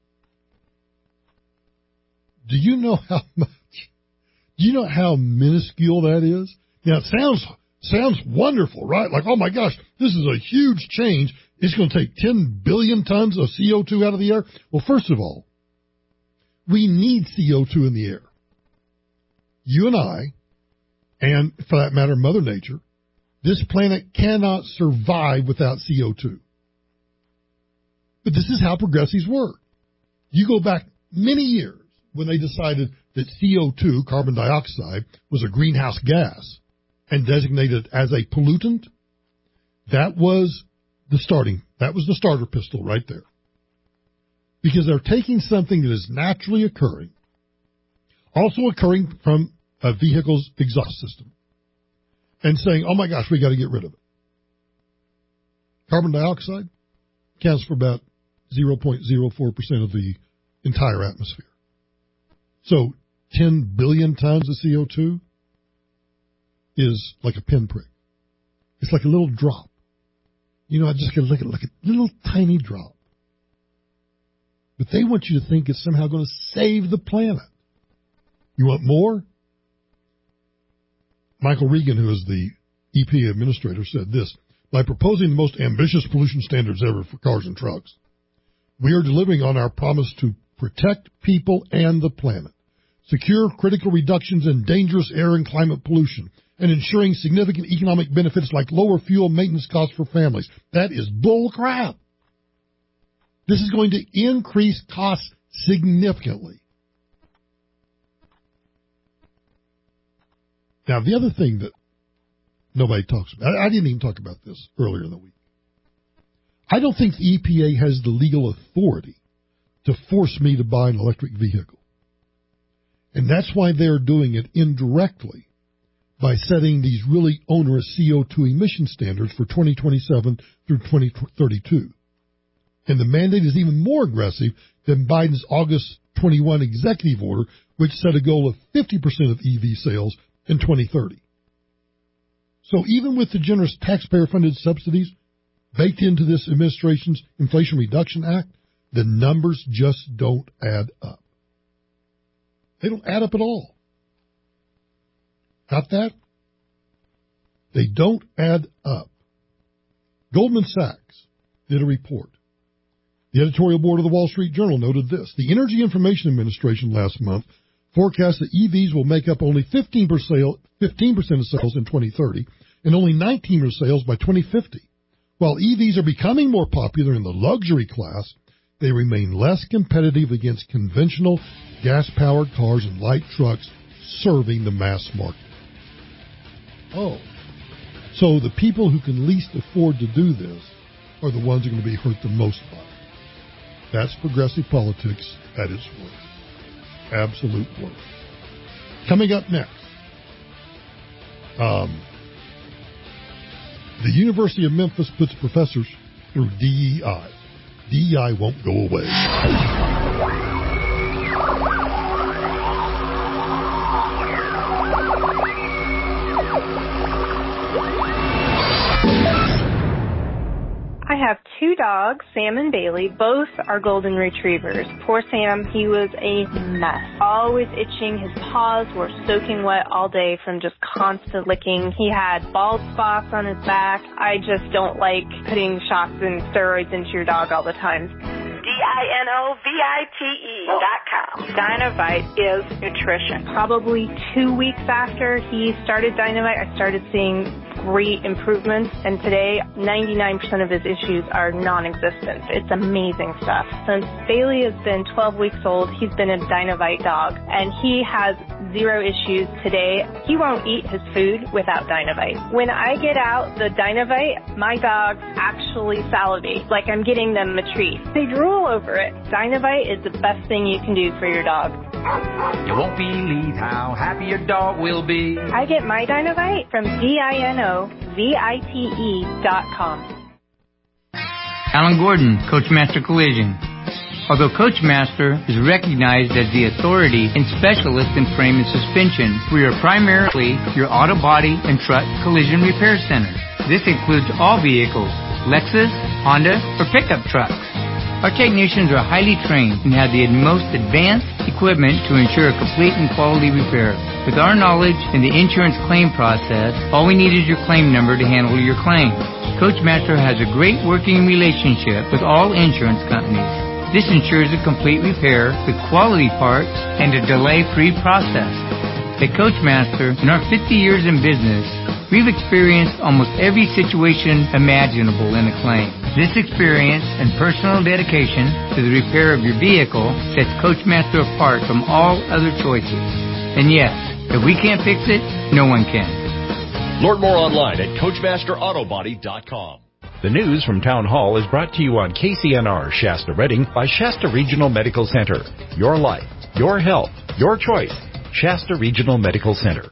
S6: Do you know how much? Do you know how minuscule that is? Now, it sounds sounds wonderful, right? Like, oh my gosh, this is a huge change. It's going to take ten billion tons of C O two out of the air. Well, first of all, we need C O two in the air. You and I, and for that matter, Mother Nature, this planet cannot survive without C O two. But this is how progressives work. You go back many years when they decided that C O two, carbon dioxide, was a greenhouse gas and designated as a pollutant. That was the starting, that was the starter pistol right there. Because they're taking something that is naturally occurring, also occurring from a vehicle's exhaust system and saying, oh, my gosh, we got to get rid of it. Carbon dioxide accounts for about zero point zero four percent of the entire atmosphere. So ten billion tons of C O two is like a pinprick. It's like a little drop. You know, I just got to look at it like a little tiny drop. But they want you to think it's somehow going to save the planet. You want more? Michael Regan, who is the E P A administrator, said this: by proposing the most ambitious pollution standards ever for cars and trucks, we are delivering on our promise to protect people and the planet, secure critical reductions in dangerous air and climate pollution, and ensuring significant economic benefits like lower fuel maintenance costs for families. That is bull crap. This is going to increase costs significantly. Now, the other thing that nobody talks about, I didn't even talk about this earlier in the week. I don't think the E P A has the legal authority to force me to buy an electric vehicle. And that's why they're doing it indirectly by setting these really onerous C O two emission standards for twenty twenty-seven through twenty thirty-two. And the mandate is even more aggressive than Biden's August twenty-first executive order, which set a goal of fifty percent of E V sales in twenty thirty. So even with the generous taxpayer-funded subsidies baked into this administration's Inflation Reduction Act, the numbers just don't add up. They don't add up at all. Got that? They don't add up. Goldman Sachs did a report. The editorial board of the Wall Street Journal noted this: the Energy Information Administration last month forecast that E Vs will make up only fifteen percent of sales in twenty thirty and only nineteen percent of sales by twenty fifty. While E Vs are becoming more popular in the luxury class, they remain less competitive against conventional gas-powered cars and light trucks serving the mass market. Oh, so the people who can least afford to do this are the ones who are going to be hurt the most by it. That's progressive politics at its worst. Absolute worst. Coming up next, um, the University of Memphis puts professors through D E I. D E I won't go away.
S1: I have two dogs, Sam and Bailey. Both are golden retrievers. Poor Sam, he was a mess. Always itching. His paws were soaking wet all day from just constant licking. He had bald spots on his back. I just don't like putting shots and steroids into your dog all the time.
S8: D I N O V I T E dot com.
S1: Dynovite is nutrition. Probably two weeks after he started Dynovite, I started seeing great improvements, and today ninety-nine percent of his issues are non-existent. It's amazing stuff. Since Bailey has been twelve weeks old, he's been a Dynovite dog, and he has zero issues today. He won't eat his food without Dynovite. When I get out the Dynovite, my dogs actually salivate, like I'm getting them a treat. They drool over it. Dynovite is the best thing you can do for your dog.
S10: You won't believe how happy your dog will be.
S1: I get my Dynovite from D I N O V I T E dot com.
S24: Alan Gordon, Coachmaster Collision. Although Coachmaster is recognized as the authority and specialist in frame and suspension, we are primarily your auto body and truck collision repair center. This includes all vehicles, Lexus, Honda, or pickup trucks. Our technicians are highly trained and have the most advanced equipment to ensure a complete and quality repair. With our knowledge in the insurance claim process, all we need is your claim number to handle your claim. Coachmaster has a great working relationship with all insurance companies. This ensures a complete repair with quality parts and a delay-free process. At Coachmaster, in our fifty years in business, we've experienced almost every situation imaginable in a claim. This experience and personal dedication to the repair of your vehicle sets Coachmaster apart from all other choices. And yes, if we can't fix it, no one can.
S25: Learn more online at Coachmaster Auto Body dot com. The news from Town Hall is brought to you on K C N R Shasta Redding by Shasta Regional Medical Center. Your life, your health, your choice. Shasta Regional Medical Center.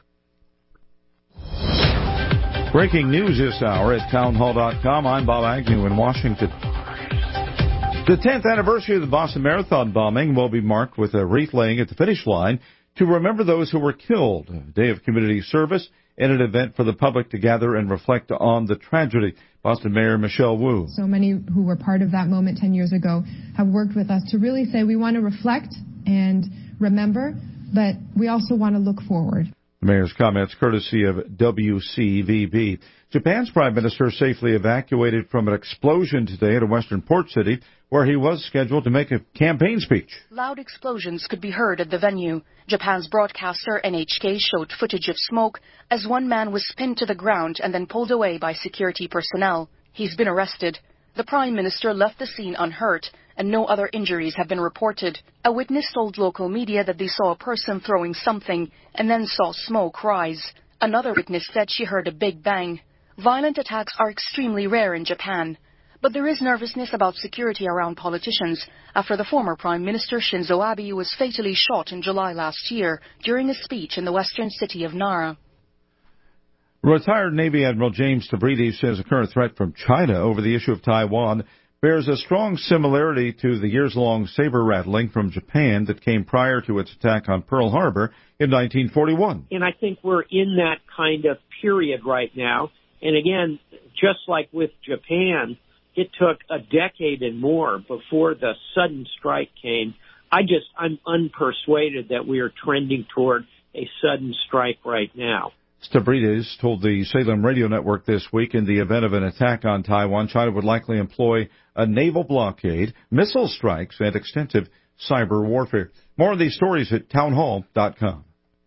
S11: Breaking news this hour at townhall dot com. I'm Bob Agnew in Washington. The tenth anniversary of the Boston Marathon bombing will be marked with a wreath laying at the finish line to remember those who were killed. A day of community service and an event for the public to gather and reflect on the tragedy. Boston Mayor Michelle Wu.
S13: So many who were part of that moment ten years ago have worked with us to really say we want to reflect and remember, but we also want to look forward.
S11: The mayor's comments courtesy of W C V B. Japan's prime minister safely evacuated from an explosion today at a western port city where he was scheduled to make a campaign speech.
S14: Loud explosions could be heard at the venue. Japan's broadcaster N H K showed footage of smoke as one man was pinned to the ground and then pulled away by security personnel. He's been arrested. The prime minister left the scene unhurt, and no other injuries have been reported. A witness told local media that they saw a person throwing something and then saw smoke rise. Another witness said she heard a big bang. Violent attacks are extremely rare in Japan, but there is nervousness about security around politicians after the former Prime Minister Shinzo Abe was fatally shot in July last year during a speech in the western city of Nara.
S11: Retired Navy Admiral James Stavridis says the current threat from China over the issue of Taiwan bears a strong similarity to the years-long saber-rattling from Japan that came prior to its attack on Pearl Harbor in nineteen forty-one.
S16: And I think we're in that kind of period right now. And again, just like with Japan, it took a decade and more before the sudden strike came. I just, I'm unpersuaded that we are trending toward a sudden strike right now.
S11: Stavridis told the Salem Radio Network this week in the event of an attack on Taiwan, China would likely employ a naval blockade, missile strikes, and extensive cyber warfare. More of these stories at townhall dot com.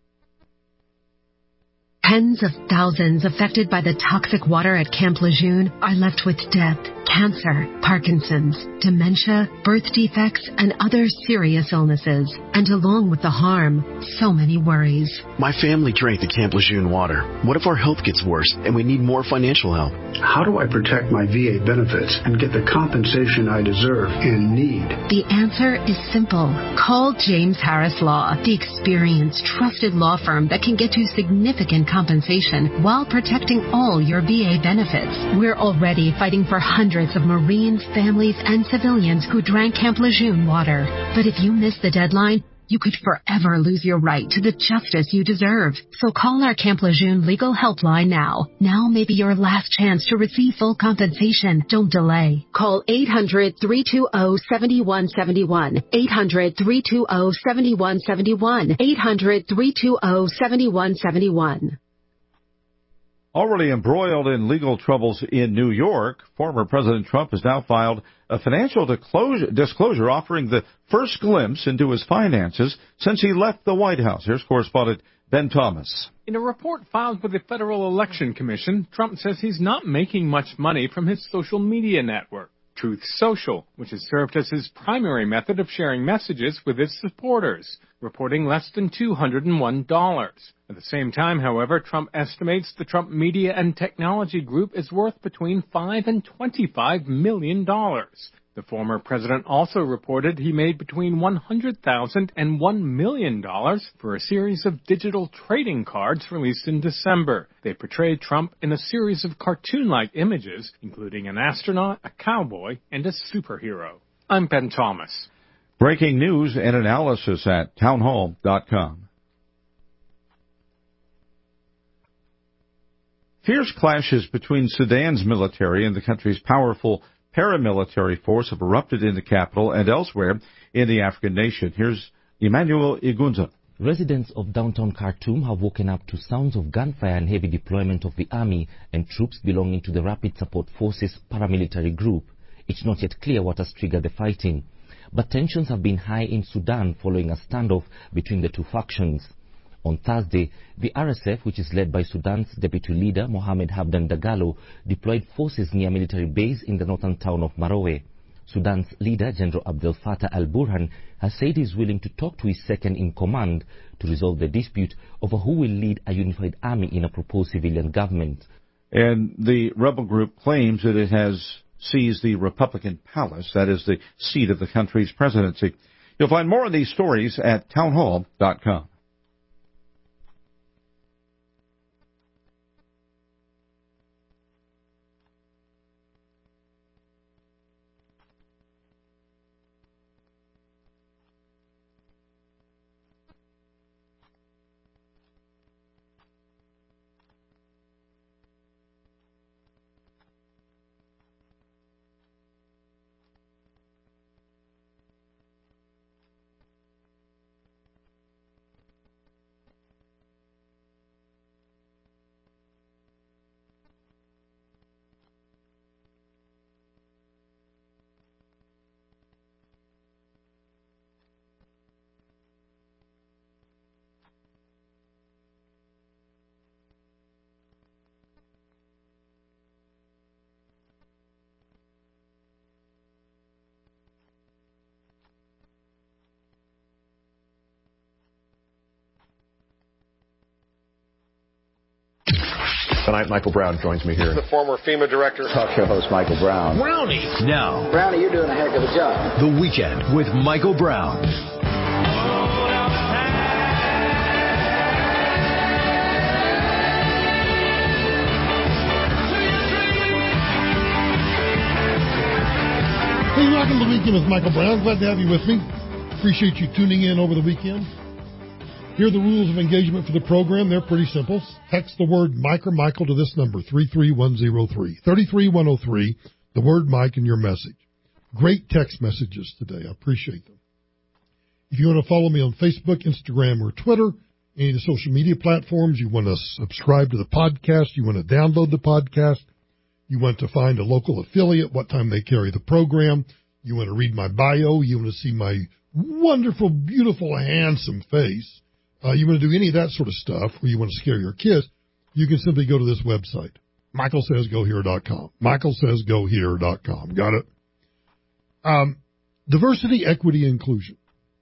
S17: Tens of thousands affected by the toxic water at Camp Lejeune are left with death, cancer, Parkinson's, dementia, birth defects, and other serious illnesses. And along with the harm, so many worries.
S26: My family drank the Camp Lejeune water. What if our health gets worse and we need more financial help?
S27: How do I protect my V A benefits and get the compensation I deserve and need?
S17: The answer is simple. Call James Harris Law, the experienced, trusted law firm that can get you significant compensation while protecting all your V A benefits. We're already fighting for hundreds of Marines, families, and civilians who drank Camp Lejeune water. But if you miss the deadline, you could forever lose your right to the justice you deserve. So call our Camp Lejeune legal helpline now. Now may be your last chance to receive full compensation. Don't delay. Call eight hundred, three two zero, seven one seven one. eight hundred, three two zero, seven one seven one. eight hundred, three two zero, seven one seven one.
S11: Already embroiled in legal troubles in New York, former President Trump has now filed a financial disclosure, disclosure offering the first glimpse into his finances since he left the White House. Here's correspondent Ben Thomas.
S28: In a report filed with the Federal Election Commission, Trump says he's not making much money from his social media network, Truth Social, which has served as his primary method of sharing messages with his supporters, reporting less than two hundred one dollars. At the same time, however, Trump estimates the Trump Media and Technology Group is worth between five and twenty-five million dollars. The former president also reported he made between one hundred thousand dollars and one million dollars for a series of digital trading cards released in December. They portrayed Trump in a series of cartoon-like images, including an astronaut, a cowboy, and a superhero. I'm Ben Thomas.
S11: Breaking news and analysis at townhall dot com. Fierce clashes between Sudan's military and the country's powerful paramilitary force have erupted in the capital and elsewhere in the African nation. Here's Emmanuel Igunza.
S29: Residents of downtown Khartoum have woken up to sounds of gunfire and heavy deployment of the army and troops belonging to the Rapid Support Forces paramilitary group. It's not yet clear what has triggered the fighting, but tensions have been high in Sudan following a standoff between the two factions. On Thursday, the R S F, which is led by Sudan's deputy leader, Mohamed Hamdan Dagalo, deployed forces near a military base in the northern town of Marowe. Sudan's leader, General Abdel Fattah al-Burhan, has said he is willing to talk to his second-in-command to resolve the dispute over who will lead a unified army in a proposed civilian government.
S11: And the rebel group claims that it has seized the Republican Palace, that is the seat of the country's presidency. You'll find more of these stories at townhall dot com.
S25: Tonight, Michael Brown joins me here.
S2: The former FEMA director.
S25: Talk show host Michael Brown.
S2: Brownie.
S25: Now,
S2: Brownie, you're doing a heck of a job.
S25: The Weekend with Michael Brown.
S6: Hey, welcome to The Weekend with Michael Brown. Glad to have you with me. Appreciate you tuning in over the weekend. Here are the rules of engagement for the program. They're pretty simple. Text the word Mike or Michael to this number, three three one zero three. three three one zero three, the word Mike and your message. Great text messages today. I appreciate them. If you want to follow me on Facebook, Instagram, or Twitter, any of the social media platforms, you want to subscribe to the podcast, you want to download the podcast, you want to find a local affiliate, what time they carry the program, you want to read my bio, you want to see my wonderful, beautiful, handsome face, uh, you want to do any of that sort of stuff, or you want to scare your kids, you can simply go to this website, michael says go here dot com. michael says go here dot com. Got it? Um, diversity, equity, inclusion.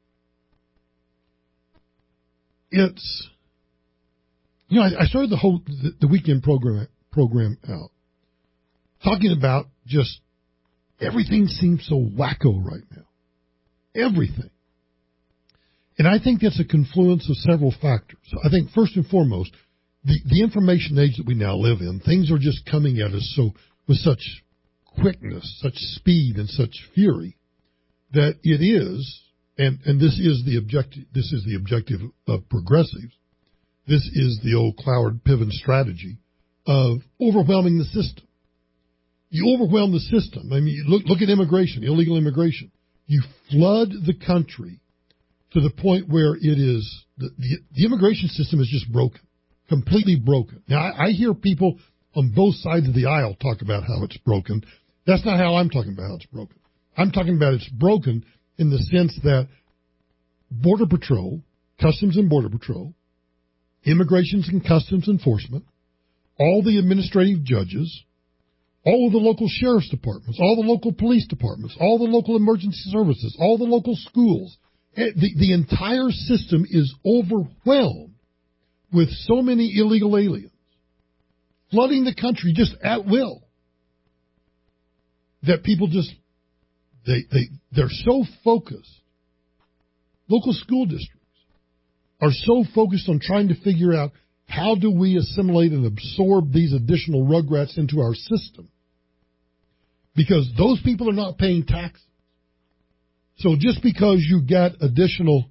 S6: It's, you know, I, I started the whole, the, the weekend program, program out talking about just everything seems so wacko right now. Everything. And I think that's a confluence of several factors. I think first and foremost, the, the information age that we now live in, things are just coming at us so with such quickness, such speed, and such fury that it is, and, and this is the objective, this is the objective of progressives. This is the old Cloward Piven strategy of overwhelming the system. You overwhelm the system. I mean, look, look at immigration, illegal immigration. You flood the country to the point where it is, the, the, the immigration system is just broken, completely broken. Now, I, I hear people on both sides of the aisle talk about how it's broken. That's not how I'm talking about how it's broken. I'm talking about it's broken in the sense that Border Patrol, Customs and Border Patrol, Immigrations and Customs Enforcement, all the administrative judges, all of the local sheriff's departments, all the local police departments, all the local emergency services, all the local schools, the, the entire system is overwhelmed with so many illegal aliens flooding the country just at will that people just, they, they, they're so focused. Local school districts are so focused on trying to figure out how do we assimilate and absorb these additional rugrats into our system? Because those people are not paying taxes. So just because you got additional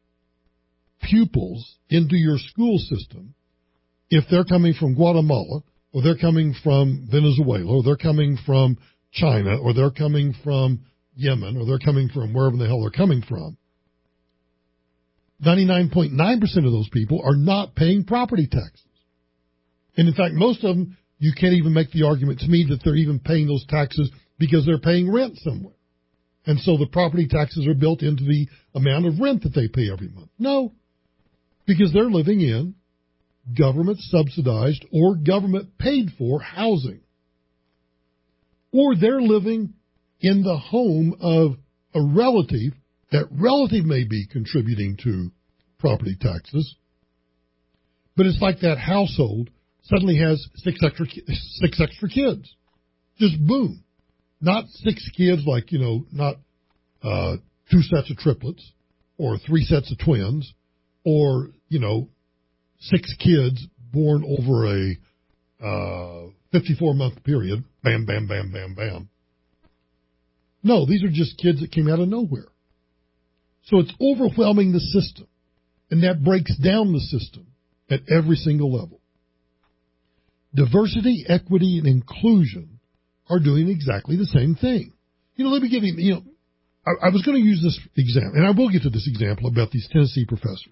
S6: pupils into your school system, if they're coming from Guatemala, or they're coming from Venezuela, or they're coming from China, or they're coming from Yemen, or they're coming from wherever the hell they're coming from, ninety-nine point nine percent of those people are not paying property taxes. And in fact, most of them, you can't even make the argument to me that they're even paying those taxes because they're paying rent somewhere. And so the property taxes are built into the amount of rent that they pay every month. No, because they're living in government subsidized or government paid for housing. Or they're living in the home of a relative. That relative may be contributing to property taxes, but it's like that household suddenly has six extra six extra kids. Just boom. Not six kids like, you know, not uh, two sets of triplets or three sets of twins or, you know, six kids born over a uh, fifty-four month period. Bam, bam, bam, bam, bam. No, these are just kids that came out of nowhere. So it's overwhelming the system, and that breaks down the system at every single level. Diversity, equity, and inclusion are doing exactly the same thing. You know, let me give you, you know, I, I was going to use this example, and I will get to this example about these Tennessee professors.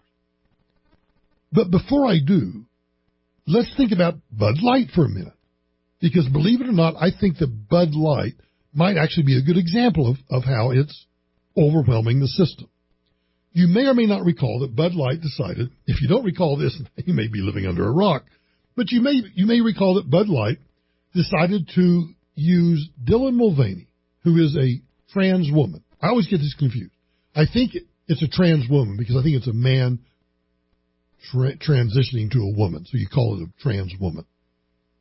S6: But before I do, let's think about Bud Light for a minute. Because believe it or not, I think that Bud Light might actually be a good example of, of how it's overwhelming the system. You may or may not recall that Bud Light decided, if you don't recall this, you may be living under a rock, but you may you may recall that Bud Light decided to use Dylan Mulvaney, who is a trans woman. I always get this confused. I think it's a trans woman because I think it's a man tra- transitioning to a woman, so you call it a trans woman.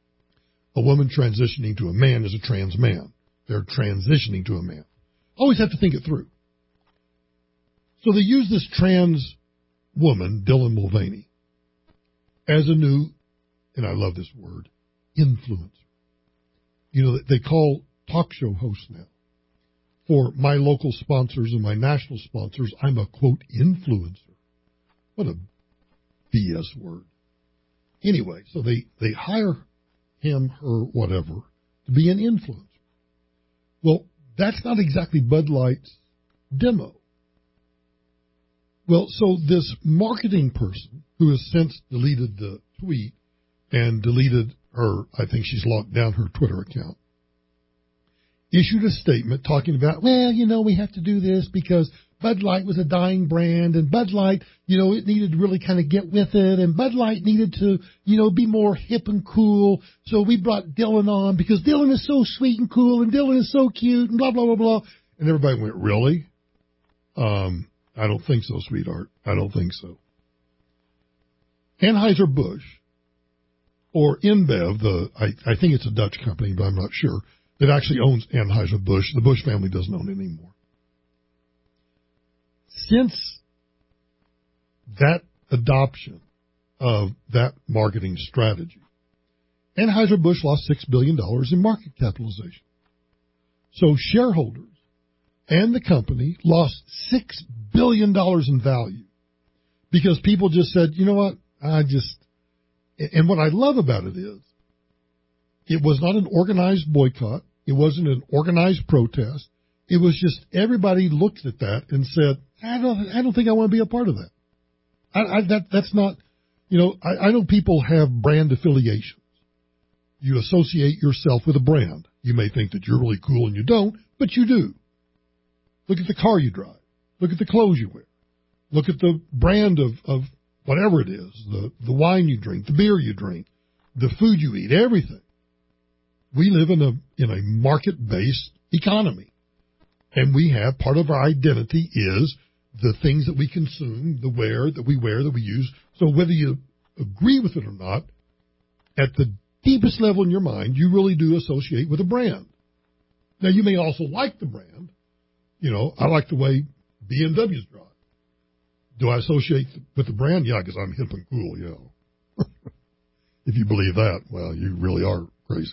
S6: a woman transitioning to a man is a trans man. They're transitioning to a man. Always have to think it through. So they use this trans woman, Dylan Mulvaney, as a new, and I love this word, influencer. You know, they call talk show hosts now. For my local sponsors and my national sponsors, I'm a, quote, influencer. What a B S word. Anyway, so they, they hire him, her, whatever, to be an influencer. Well, that's not exactly Bud Light's demo. Well, so this marketing person who has since deleted the tweet and deleted her, I think she's locked down her Twitter account, issued a statement talking about, well, you know, we have to do this because Bud Light was a dying brand, and Bud Light, you know, it needed to really kind of get with it, and Bud Light needed to, you know, be more hip and cool, so we brought Dylan on because Dylan is so sweet and cool, and Dylan is so cute, and blah, blah, blah, blah. And everybody went, really? Um, I don't think so, sweetheart. I don't think so. Anheuser-Busch, or InBev, the I, I think it's a Dutch company, but I'm not sure, that actually owns Anheuser-Busch. The Busch family doesn't own it anymore. Since that adoption of that marketing strategy, Anheuser-Busch lost six billion dollars in market capitalization. So shareholders and the company lost six billion dollars in value because people just said, you know what, I just, and what I love about it is, it was not an organized boycott. It wasn't an organized protest. It was just everybody looked at that and said, I don't, I don't think I want to be a part of that. I, I, that that's not, you know, I, I know people have brand affiliations. You associate yourself with a brand. You may think that you're really cool and you don't, but you do. Look at the car you drive. Look at the clothes you wear. Look at the brand of, of whatever it is, the, the wine you drink, the beer you drink, the food you eat, everything. We live in a in a market-based economy, and we have part of our identity is the things that we consume, the wear that we wear, that we use. So whether you agree with it or not, at the deepest level in your mind, you really do associate with a brand. Now, you may also like the brand. You know, I like the way B M W's drive. Do I associate with the brand? Yeah, because I'm hip and cool, you know. If you believe that, well, you really are crazy.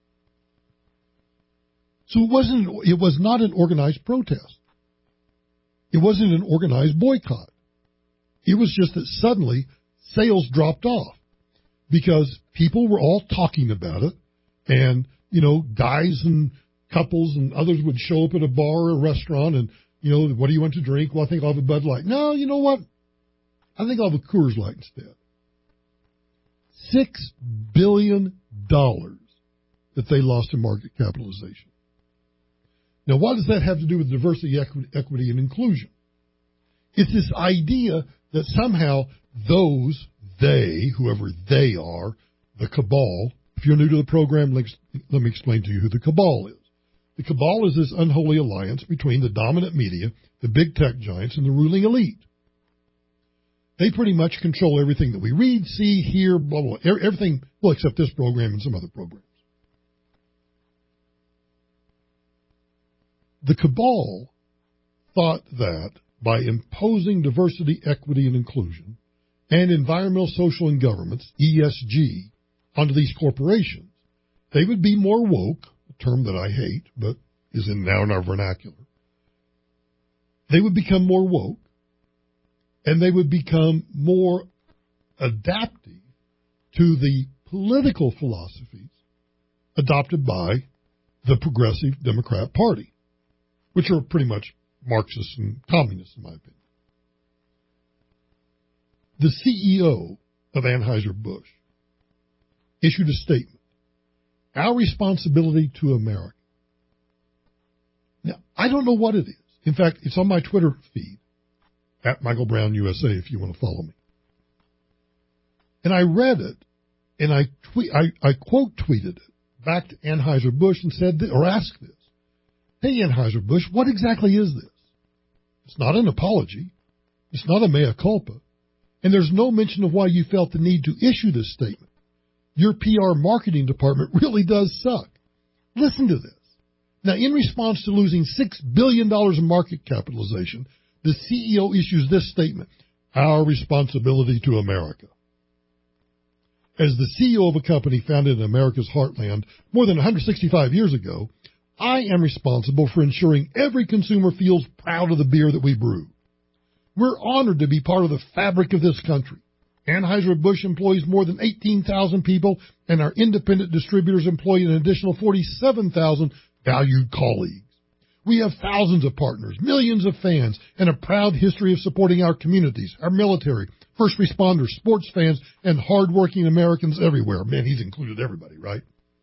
S6: So it wasn't, it was not an organized protest. It wasn't an organized boycott. It was just that suddenly sales dropped off because people were all talking about it, and, you know, guys and couples and others would show up at a bar or a restaurant and, you know, what do you want to drink? Well, I think I'll have a Bud Light. No, you know what? I think I'll have a Coors Light instead. Six billion dollars that they lost in market capitalization. Now, what does that have to do with diversity, equity, and inclusion? It's this idea that somehow those, they, whoever they are, the cabal, if you're new to the program, let me explain to you who the cabal is. The cabal is this unholy alliance between the dominant media, the big tech giants, and the ruling elite. They pretty much control everything that we read, see, hear, blah, blah, everything, well, except this program and some other programs. The cabal thought that by imposing diversity, equity, and inclusion and environmental, social, and governance, E S G, onto these corporations, they would be more woke, a term that I hate, but is in now in our vernacular. They would become more woke, and they would become more adaptive to the political philosophies adopted by the Progressive Democrat Party, which are pretty much Marxists and communists, in my opinion. The C E O of Anheuser-Busch issued a statement, our responsibility to America. Now, I don't know what it is. In fact, it's on my Twitter feed, at Michael Brown U S A, if you want to follow me. And I read it, and I tweet, I, I quote tweeted it back to Anheuser-Busch and said, or asked this, hey, Anheuser-Busch, what exactly is this? It's not an apology. It's not a mea culpa. And there's no mention of why you felt the need to issue this statement. Your P R marketing department really does suck. Listen to this. Now, in response to losing six billion dollars in market capitalization, the C E O issues this statement: our responsibility to America. As the C E O of a company founded in America's heartland more than one hundred sixty-five years ago, I am responsible for ensuring every consumer feels proud of the beer that we brew. We're honored to be part of the fabric of this country. Anheuser-Busch employs more than eighteen thousand people, and our independent distributors employ an additional forty-seven thousand valued colleagues. We have thousands of partners, millions of fans, and a proud history of supporting our communities, our military, first responders, sports fans, and hardworking Americans everywhere. Man, he's included everybody, right?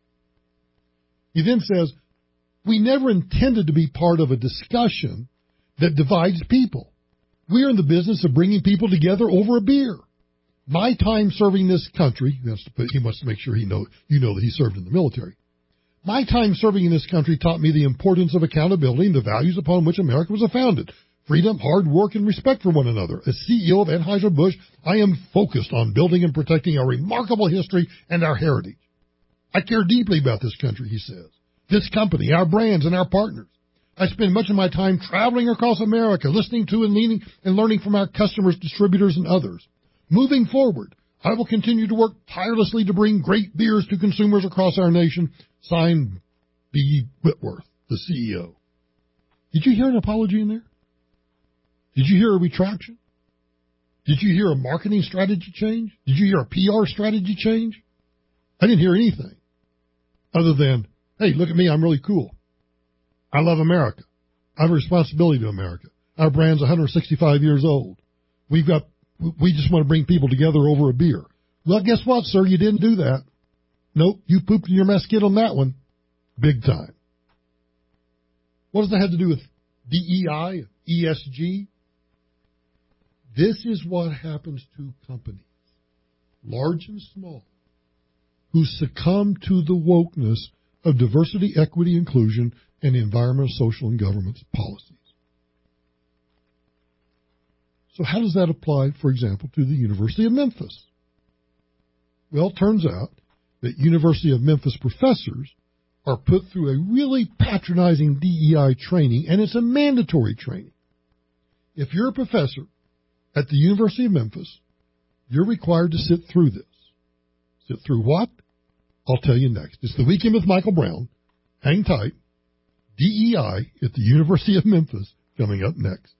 S6: He then says, we never intended to be part of a discussion that divides people. We are in the business of bringing people together over a beer. My time serving this country, he wants to, put, he wants to make sure he know, you know that he served in the military. My time serving in this country taught me the importance of accountability and the values upon which America was founded. Freedom, hard work, and respect for one another. As C E O of Anheuser-Busch, I am focused on building and protecting our remarkable history and our heritage. I care deeply about this country, he says, this company, our brands, and our partners. I spend much of my time traveling across America, listening to and leaning and learning from our customers, distributors, and others. Moving forward, I will continue to work tirelessly to bring great beers to consumers across our nation. Signed, B. Whitworth, the C E O. Did you hear an apology in there? Did you hear a retraction? Did you hear a marketing strategy change? Did you hear a P R strategy change? I didn't hear anything other than, hey, look at me, I'm really cool. I love America. I have a responsibility to America. Our brand's one hundred sixty-five years old. We've got, we just want to bring people together over a beer. Well, guess what, sir? You didn't do that. Nope, you pooped in your mesquite on that one. Big time. What does that have to do with D E I, E S G? This is what happens to companies, large and small, who succumb to the wokeness of diversity, equity, inclusion, and environmental, social, and governance policies. So how does that apply, for example, to the University of Memphis? Well, it turns out that University of Memphis professors are put through a really patronizing D E I training, and it's a mandatory training. If you're a professor at the University of Memphis, you're required to sit through this. Sit through what? I'll tell you next. It's the Weekend with Michael Brown. Hang tight. D E I at the University of Memphis coming up next.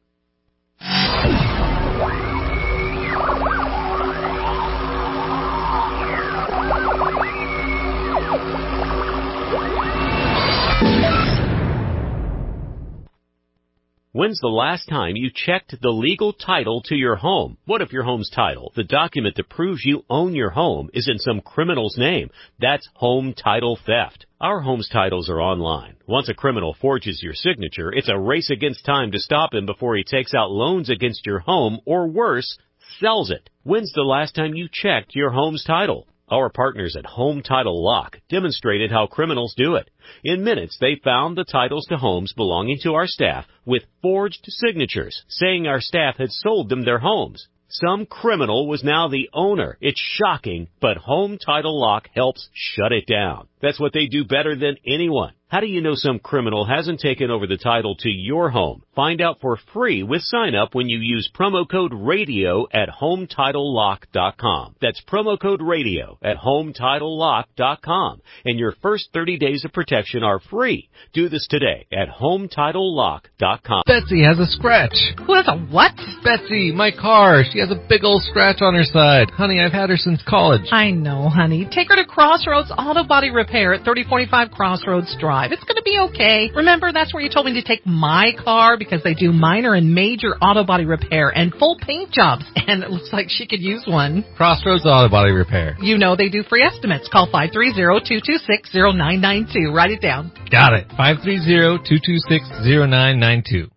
S3: When's the last time you checked the legal title to your home? What if your home's title, the document that proves you own your home, is in some criminal's name? That's home title theft. Our home's titles are online. Once a criminal forges your signature, it's a race against time to stop him before he takes out loans against your home, or worse, sells it. When's the last time you checked your home's title? Our partners at Home Title Lock demonstrated how criminals do it. In minutes, they found the titles to homes belonging to our staff with forged signatures, saying our staff had sold them their homes. Some criminal was now the owner. It's shocking, but Home Title Lock helps shut it down. That's what they do better than anyone. How do you know some criminal hasn't taken over the title to your home? Find out for free with sign up when you use promo code RADIO at home title lock dot com. That's promo code RADIO at home title lock dot com. And your first thirty days of protection are free. Do this today at home title lock dot com.
S4: Betsy has a scratch.
S5: Who has a what?
S4: Betsy, my car. She has a big old scratch on her side. Honey, I've had her since college.
S5: I know, honey. Take her to Crossroads Auto Body Repair at thirty forty-five Crossroads Drive. It's going to be okay. Remember, that's where you told me to take my car because they do minor and major auto body repair and full paint jobs. And it looks like she could use one.
S4: Crossroads Auto Body Repair.
S5: You know they do free estimates. Call five three zero, two two six, zero nine nine two. Write it down.
S4: Got it. five three zero, two two six, zero nine nine two.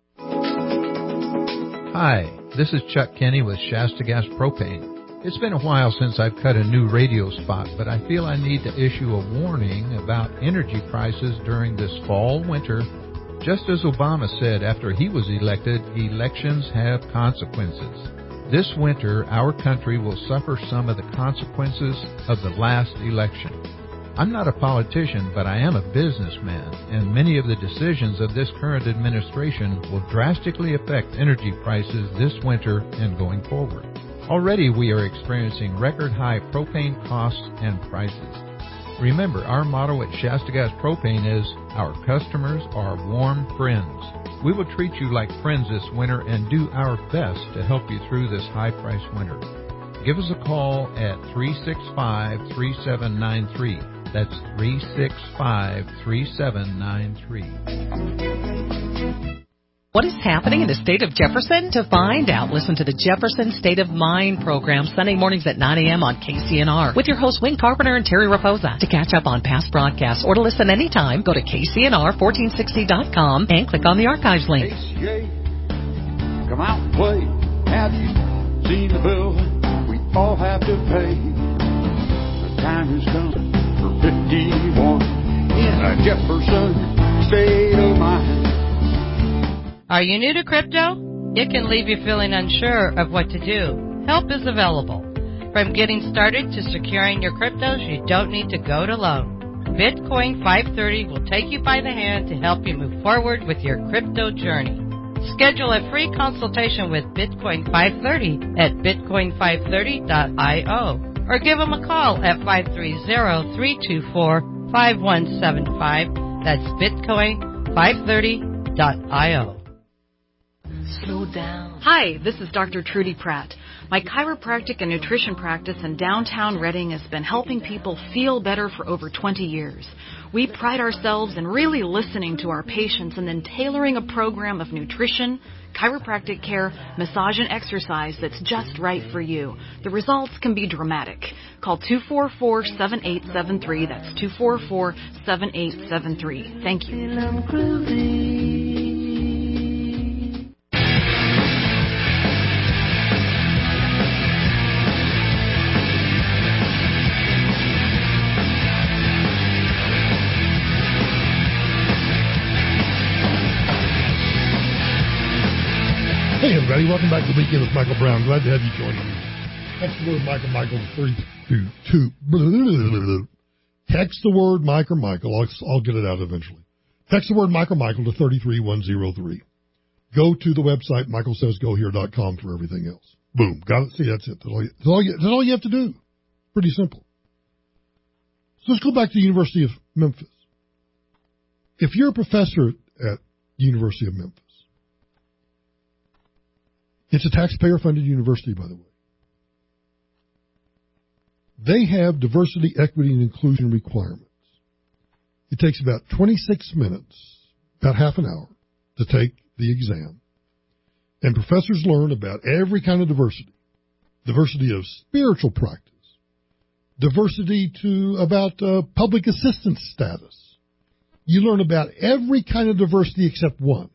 S7: Hi, this is Chuck Kenny with Shasta Gas Propane. It's been a while since I've cut a new radio spot, but I feel I need to issue a warning about energy prices during this fall, winter. Just as Obama said after he was elected, elections have consequences. This winter, our country will suffer some of the consequences of the last election. I'm not a politician, but I am a businessman, and many of the decisions of this current administration will drastically affect energy prices this winter and going forward. Already we are experiencing record-high propane costs and prices. Remember, our motto at Shasta Gas Propane is, our customers are warm friends. We will treat you like friends this winter and do our best to help you through this high-priced winter. Give us a call at three six five, three seven nine three. That's three six five, three seven nine three.
S5: What is happening in the state of Jefferson? To find out, listen to the Jefferson State of Mind program Sunday mornings at nine a.m. on K C N R with your hosts Wayne Carpenter and Terry Raposa. To catch up on past broadcasts or to listen anytime, go to K C N R fourteen sixty dot com and click on the archives link.
S9: K C A, come out and play. Have you seen the bill we all have to pay? The time has come for fifty-one in a Jefferson State of Mind.
S12: Are you new to crypto? It can leave you feeling unsure of what to do. Help is available. From getting started to securing your cryptos, you don't need to go it alone. Bitcoin five thirty will take you by the hand to help you move forward with your crypto journey. Schedule a free consultation with Bitcoin five thirty at bitcoin five thirty dot io or give them a call at five three zero, three two four, five one seven five. That's bitcoin five thirty dot io.
S15: Slow down. Hi, this is Doctor Trudy Pratt. My chiropractic and nutrition practice in downtown Redding has been helping people feel better for over twenty years. We pride ourselves in really listening to our patients and then tailoring a program of nutrition, chiropractic care, massage, and exercise that's just right for you. The results can be dramatic. Call two four four, seven eight seven three. That's two four four, seven eight seven three. Thank you.
S6: Hey everybody, welcome back to the Weekend with Michael Brown. Glad to have you joining me. Text the word Michael Michael to thirty-two two. Text the word Mike or Michael. I'll, I'll get it out eventually. Text the word Michael Michael to thirty-three one oh three. Go to the website michael says go here dot com for everything else. Boom. Got it. See, that's it. That's all you, that's all you, that's all you have to do. Pretty simple. So let's go back to the University of Memphis. If you're a professor at the University of Memphis, it's a taxpayer-funded university, by the way. They have diversity, equity, and inclusion requirements. It takes about twenty-six minutes, about half an hour, to take the exam. And professors learn about every kind of diversity. Diversity of spiritual practice. Diversity to about uh, public assistance status. You learn about every kind of diversity except one.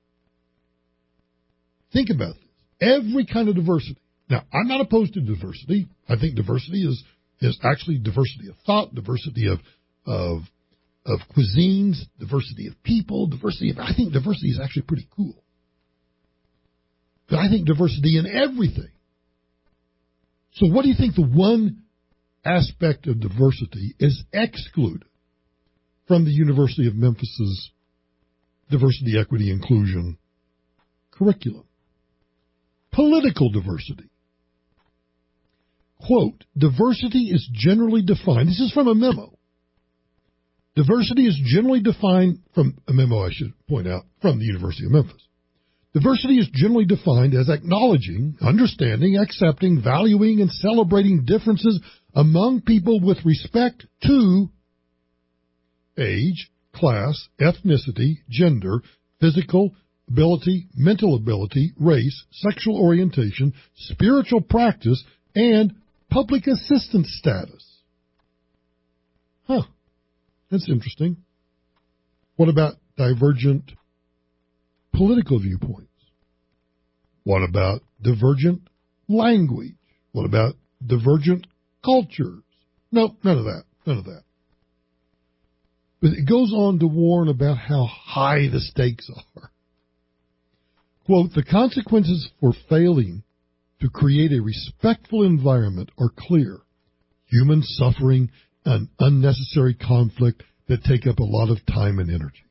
S6: Think about this. Every kind of diversity. Now, I'm not opposed to diversity. I think diversity is, is actually diversity of thought, diversity of, of, of cuisines, diversity of people, diversity of, I think diversity is actually pretty cool. But I think diversity in everything. So what do you think the one aspect of diversity is excluded from the University of Memphis's diversity, equity, inclusion curriculum? Political diversity. Quote, diversity is generally defined, this is from a memo. Diversity is generally defined from a memo, I should point out, from the University of Memphis. Diversity is generally defined as acknowledging, understanding, accepting, valuing, and celebrating differences among people with respect to age, class, ethnicity, gender, physical ability, mental ability, race, sexual orientation, spiritual practice, and public assistance status. Huh. That's interesting. What about divergent political viewpoints? What about divergent language? What about divergent cultures? No, none of that. None of that. But it goes on to warn about how high the stakes are. Quote, the consequences for failing to create a respectful environment are clear. Human suffering and unnecessary conflict that take up a lot of time and energy.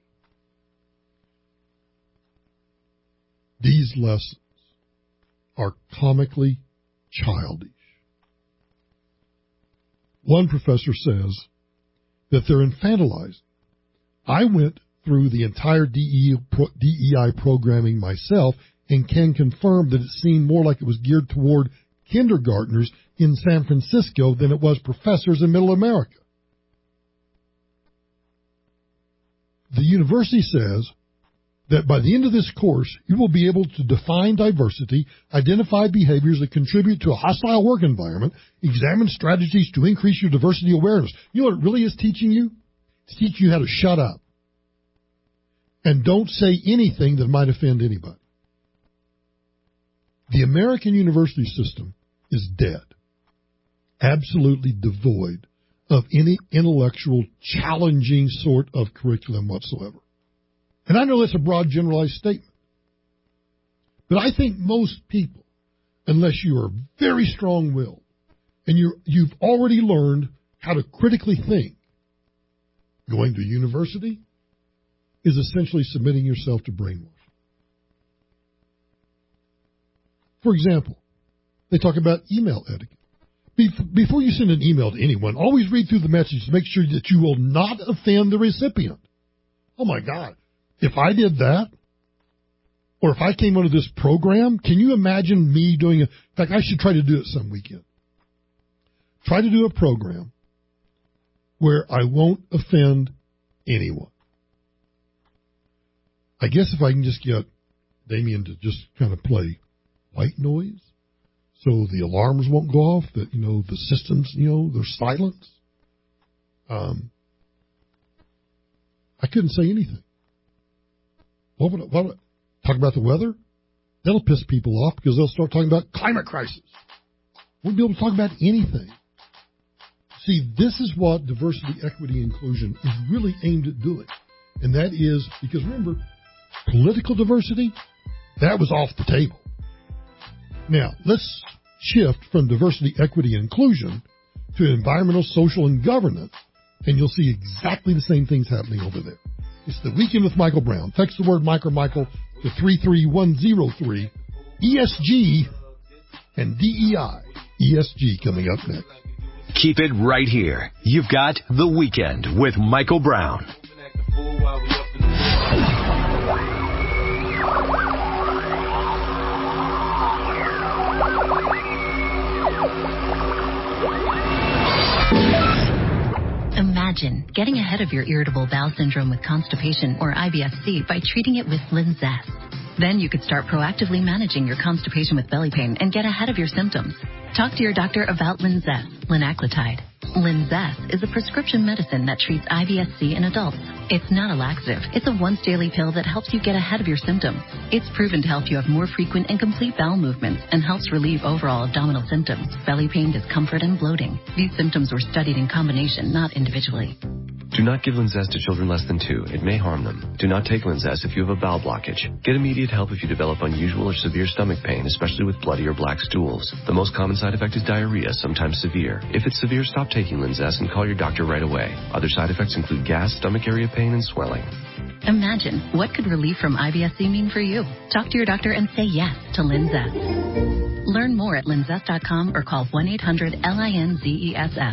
S6: These lessons are comically childish. One professor says that they're infantilizing. I went through the entire D E I programming myself and can confirm that it seemed more like it was geared toward kindergartners in San Francisco than it was professors in Middle America. The university says that by the end of this course, you will be able to define diversity, identify behaviors that contribute to a hostile work environment, examine strategies to increase your diversity awareness. You know what it really is teaching you? It's teaching you how to shut up and don't say anything that might offend anybody. The American university system is dead, absolutely devoid of any intellectual, challenging sort of curriculum whatsoever. And I know that's a broad, generalized statement. But I think most people, unless you are very strong-willed and you're, you've already learned how to critically think, going to university is essentially submitting yourself to brainwashing. For example, they talk about email etiquette. Before you send an email to anyone, always read through the message to make sure that you will not offend the recipient. Oh, my God. If I did that, or if I came under this program, can you imagine me doing a... In fact, I should try to do it some weekend. Try to do a program where I won't offend anyone. I guess if I can just get Damien to just kind of play white noise, so the alarms won't go off, that, you know, the systems, you know, they're silent. Um, I couldn't say anything. What would, I, what would I, talk about the weather? That'll piss people off because they'll start talking about climate crisis. Won't be able to talk about anything. See, this is what diversity, equity, inclusion is really aimed at doing. And that is, because remember, political diversity, that was off the table. Now, let's shift from diversity, equity, and inclusion to environmental, social, and governance, and you'll see exactly the same things happening over there. It's the Weekend with Michael Brown. Text the word Mike or Michael to three three one zero three. E S G and D E I. E S G coming up next.
S1: Keep it right here. You've got The Weekend with Michael Brown.
S17: Imagine getting ahead of your irritable bowel syndrome with constipation or I B S C by treating it with Linzess. Then you could start proactively managing your constipation with belly pain and get ahead of your symptoms. Talk to your doctor about Linzess, linaclotide. Linzess is a prescription medicine that treats I B S C in adults. It's not a laxative. It's a once-daily pill that helps you get ahead of your symptoms. It's proven to help you have more frequent and complete bowel movements and helps relieve overall abdominal symptoms, belly pain, discomfort, and bloating. These symptoms were studied in combination, not individually.
S8: Do not give Linzess to children less than two. It may harm them. Do not take Linzess if you have a bowel blockage. Get immediate help if you develop unusual or severe stomach pain, especially with bloody or black stools. The most common side effect is diarrhea, sometimes severe. If it's severe, stop taking Linzess and call your doctor right away. Other side effects include gas, stomach area pain, and swelling.
S17: Imagine, what could relief from I B S C mean for you? Talk to your doctor and say yes to Linzess. Learn more at linzess dot com or call one eight hundred L I N Z E S S.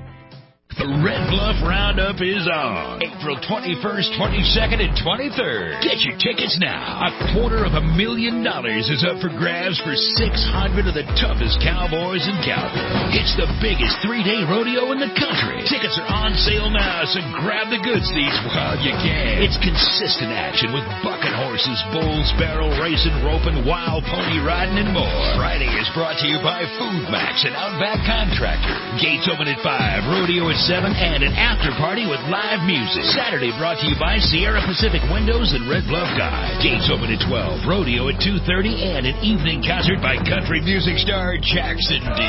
S10: The Red Bluff Roundup is on April twenty-first, twenty-second, and twenty-third. Get your tickets now. A quarter of a million dollars is up for grabs for six hundred of the toughest cowboys in cowboys. It's the biggest three-day rodeo in the country. Tickets are on sale now, so grab the good seats while you can. It's consistent action with bucking horses, bulls, barrel racing, roping, wild pony riding, and more. Friday is brought to you by Food Max and Outback Contractor. Gates open at five, rodeo at seven, and an after party with live music. Saturday brought to you by Sierra Pacific Windows and Red Bluff Guide. Gates open at twelve, rodeo at two thirty, and an evening concert by country music star Jackson D.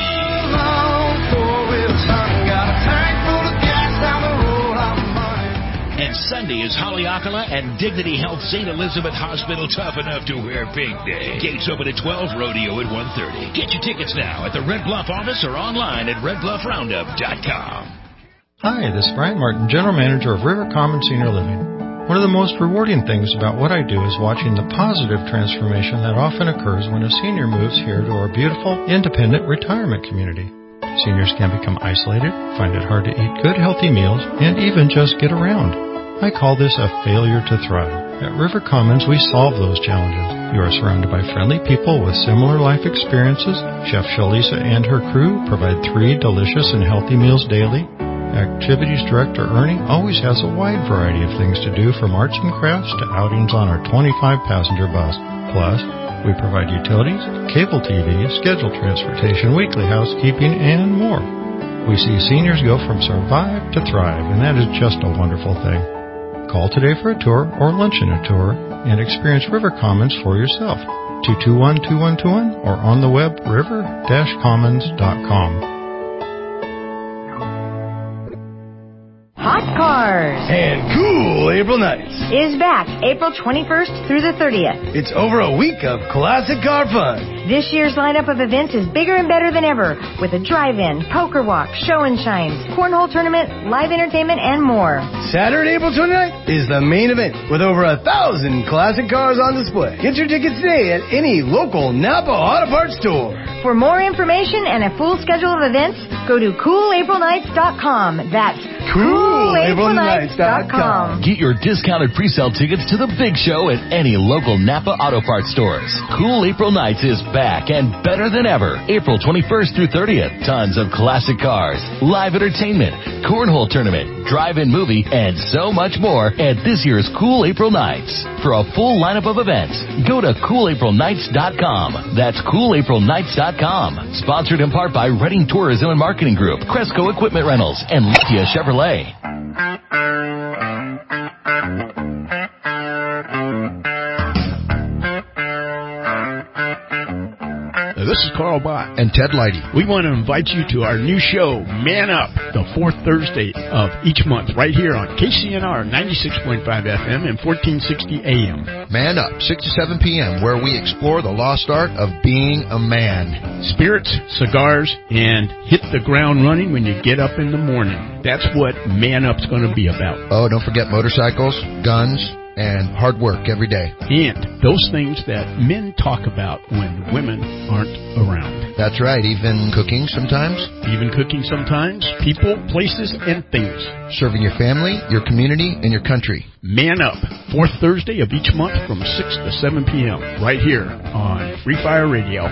S10: And Sunday is Haleakala and Dignity Health Saint Elizabeth Hospital tough enough to wear pink day. Gates open at twelve, rodeo at one thirty. Get your tickets now at the Red Bluff office or online at red bluff roundup dot com.
S13: Hi, this is Brian Martin, General Manager of River Commons Senior Living. One of the most rewarding things about what I do is watching the positive transformation that often occurs when a senior moves here to our beautiful, independent retirement community. Seniors can become isolated, find it hard to eat good, healthy meals, and even just get around. I call this a failure to thrive. At River Commons, we solve those challenges. You are surrounded by friendly people with similar life experiences. Chef Shalisa and her crew provide three delicious and healthy meals daily. Activities Director Ernie always has a wide variety of things to do, from arts and crafts to outings on our twenty-five passenger bus. Plus, we provide utilities, cable T V, scheduled transportation, weekly housekeeping, and more. We see seniors go from survive to thrive, and that is just a wonderful thing. Call today for a tour or luncheon a tour and experience River Commons for yourself. two two one, two one two one or on the web river dash commons dot com.
S14: Hot Cars
S18: and Cool April Nights
S14: is back April twenty-first through the thirtieth.
S18: It's over a week of classic car fun.
S14: This year's lineup of events is bigger and better than ever, with a drive-in, poker walk, show and shines, cornhole tournament, live entertainment, and more.
S18: Saturday, April twenty-ninth is the main event, with over a thousand classic cars on display. Get your tickets today at any local Napa Auto Parts store.
S14: For more information and a full schedule of events, go to cool april nights dot com. That's cool april nights dot com.
S1: Get your discounted pre-sale tickets to the big show at any local Napa Auto Parts stores. Cool April Nights is back and better than ever. April twenty-first through thirtieth. Tons of classic cars, live entertainment, cornhole tournament, drive-in movie, and so much more at this year's Cool April Nights. For a full lineup of events, go to cool april nights dot com. That's cool april nights dot com. Sponsored in part by Reading Tourism and Marketing Group, Cresco Equipment Rentals, and Lithia Chevrolet.
S19: This is Carl Bott and Ted Leidy. We want to invite you to our new show, Man Up, the fourth Thursday of each month, right here on K C N R ninety-six point five F M and fourteen sixty A M. Man Up, six to seven P M, where we explore the lost art of being a man. Spirits, cigars, and hit the ground running when you get up in the morning. That's what Man Up's going to be about. Oh, don't forget motorcycles, guns, and hard work every day. And those things that men talk about when women aren't around. That's right, even cooking sometimes. Even cooking sometimes. People, places, and things. Serving your family, your community, and your country. Man Up, fourth Thursday of each month from six to seven P M right here on Free Fire Radio.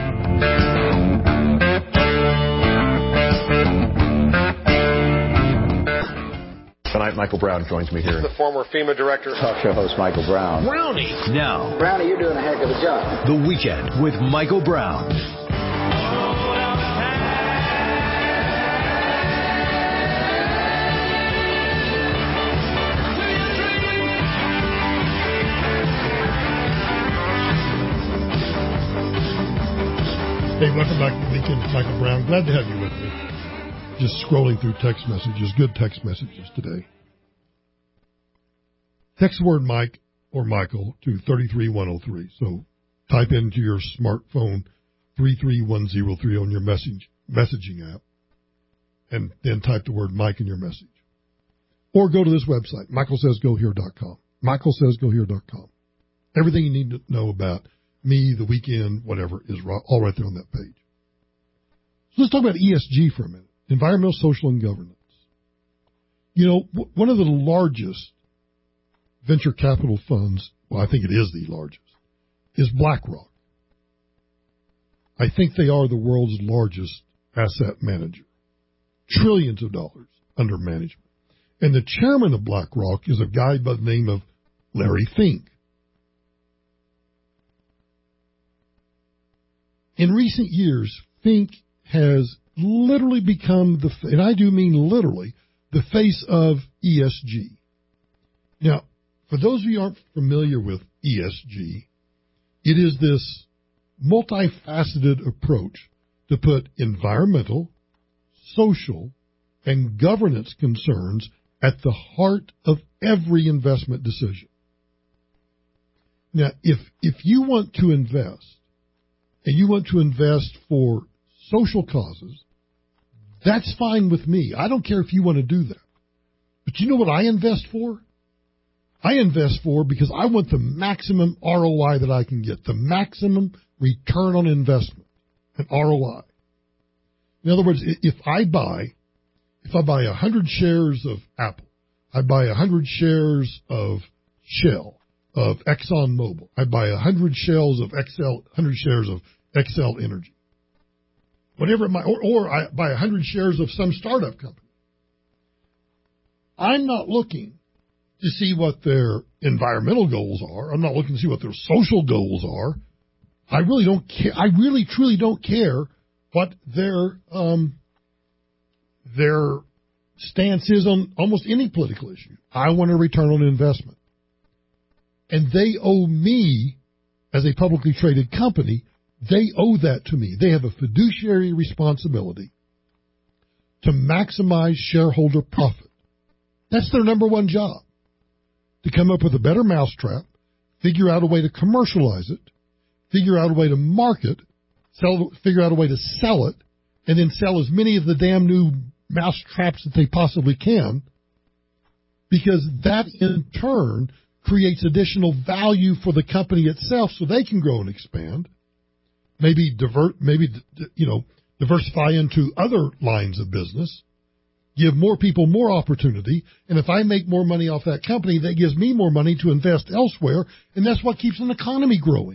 S2: Tonight, Michael Brown joins me here.
S20: The former FEMA director.
S2: Talk show host Michael Brown.
S1: Brownie. Now.
S20: Brownie, you're doing a heck of a job.
S1: The Weekend with Michael Brown.
S6: Hey, welcome back to The Weekend with Michael Brown. Glad to have you with me. Just scrolling through text messages, good text messages today. Text the word Mike or Michael to three three one oh three. So type into your smartphone three three one oh three on your message messaging app, and then type the word Mike in your message. Or go to this website, michael says go here dot com. michael says go here dot com. Everything you need to know about me, the weekend, whatever, is all right there on that page. So let's talk about E S G for a minute. Environmental, social, and governance. You know, w- one of the largest venture capital funds, well, I think it is the largest, is BlackRock. I think they are the world's largest asset manager. Trillions of dollars under management. And the chairman of BlackRock is a guy by the name of Larry Fink. In recent years, Fink has literally become the, and I do mean literally, the face of E S G. Now, for those of you who aren't familiar with E S G, it is this multifaceted approach to put environmental, social, and governance concerns at the heart of every investment decision. Now, if if you want to invest, and you want to invest for social causes, that's fine with me. I don't care if you want to do that. But you know what I invest for? I invest for because I want the maximum R O I that I can get, the maximum return on investment, an R O I. In other words, if I buy, if I buy one hundred shares of Apple, I buy one hundred shares of Shell, of ExxonMobil, I buy one hundred shares of X L, one hundred shares of Xcel Energy, whatever it might, or, or I buy one hundred shares of some startup company. I'm not looking to see what their environmental goals are. I'm not looking to see what their social goals are. I really don't care. I really, truly don't care what their um, their stance is on almost any political issue. I want a return on investment. And they owe me, as a publicly traded company, they owe that to me. They have a fiduciary responsibility to maximize shareholder profit. That's their number one job, to come up with a better mousetrap, figure out a way to commercialize it, figure out a way to market, sell, figure out a way to sell it, and then sell as many of the damn new mousetraps that they possibly can, because that in turn creates additional value for the company itself so they can grow and expand, maybe divert, maybe, you know, diversify into other lines of business, give more people more opportunity, and if I make more money off that company, that gives me more money to invest elsewhere, and that's what keeps an economy growing.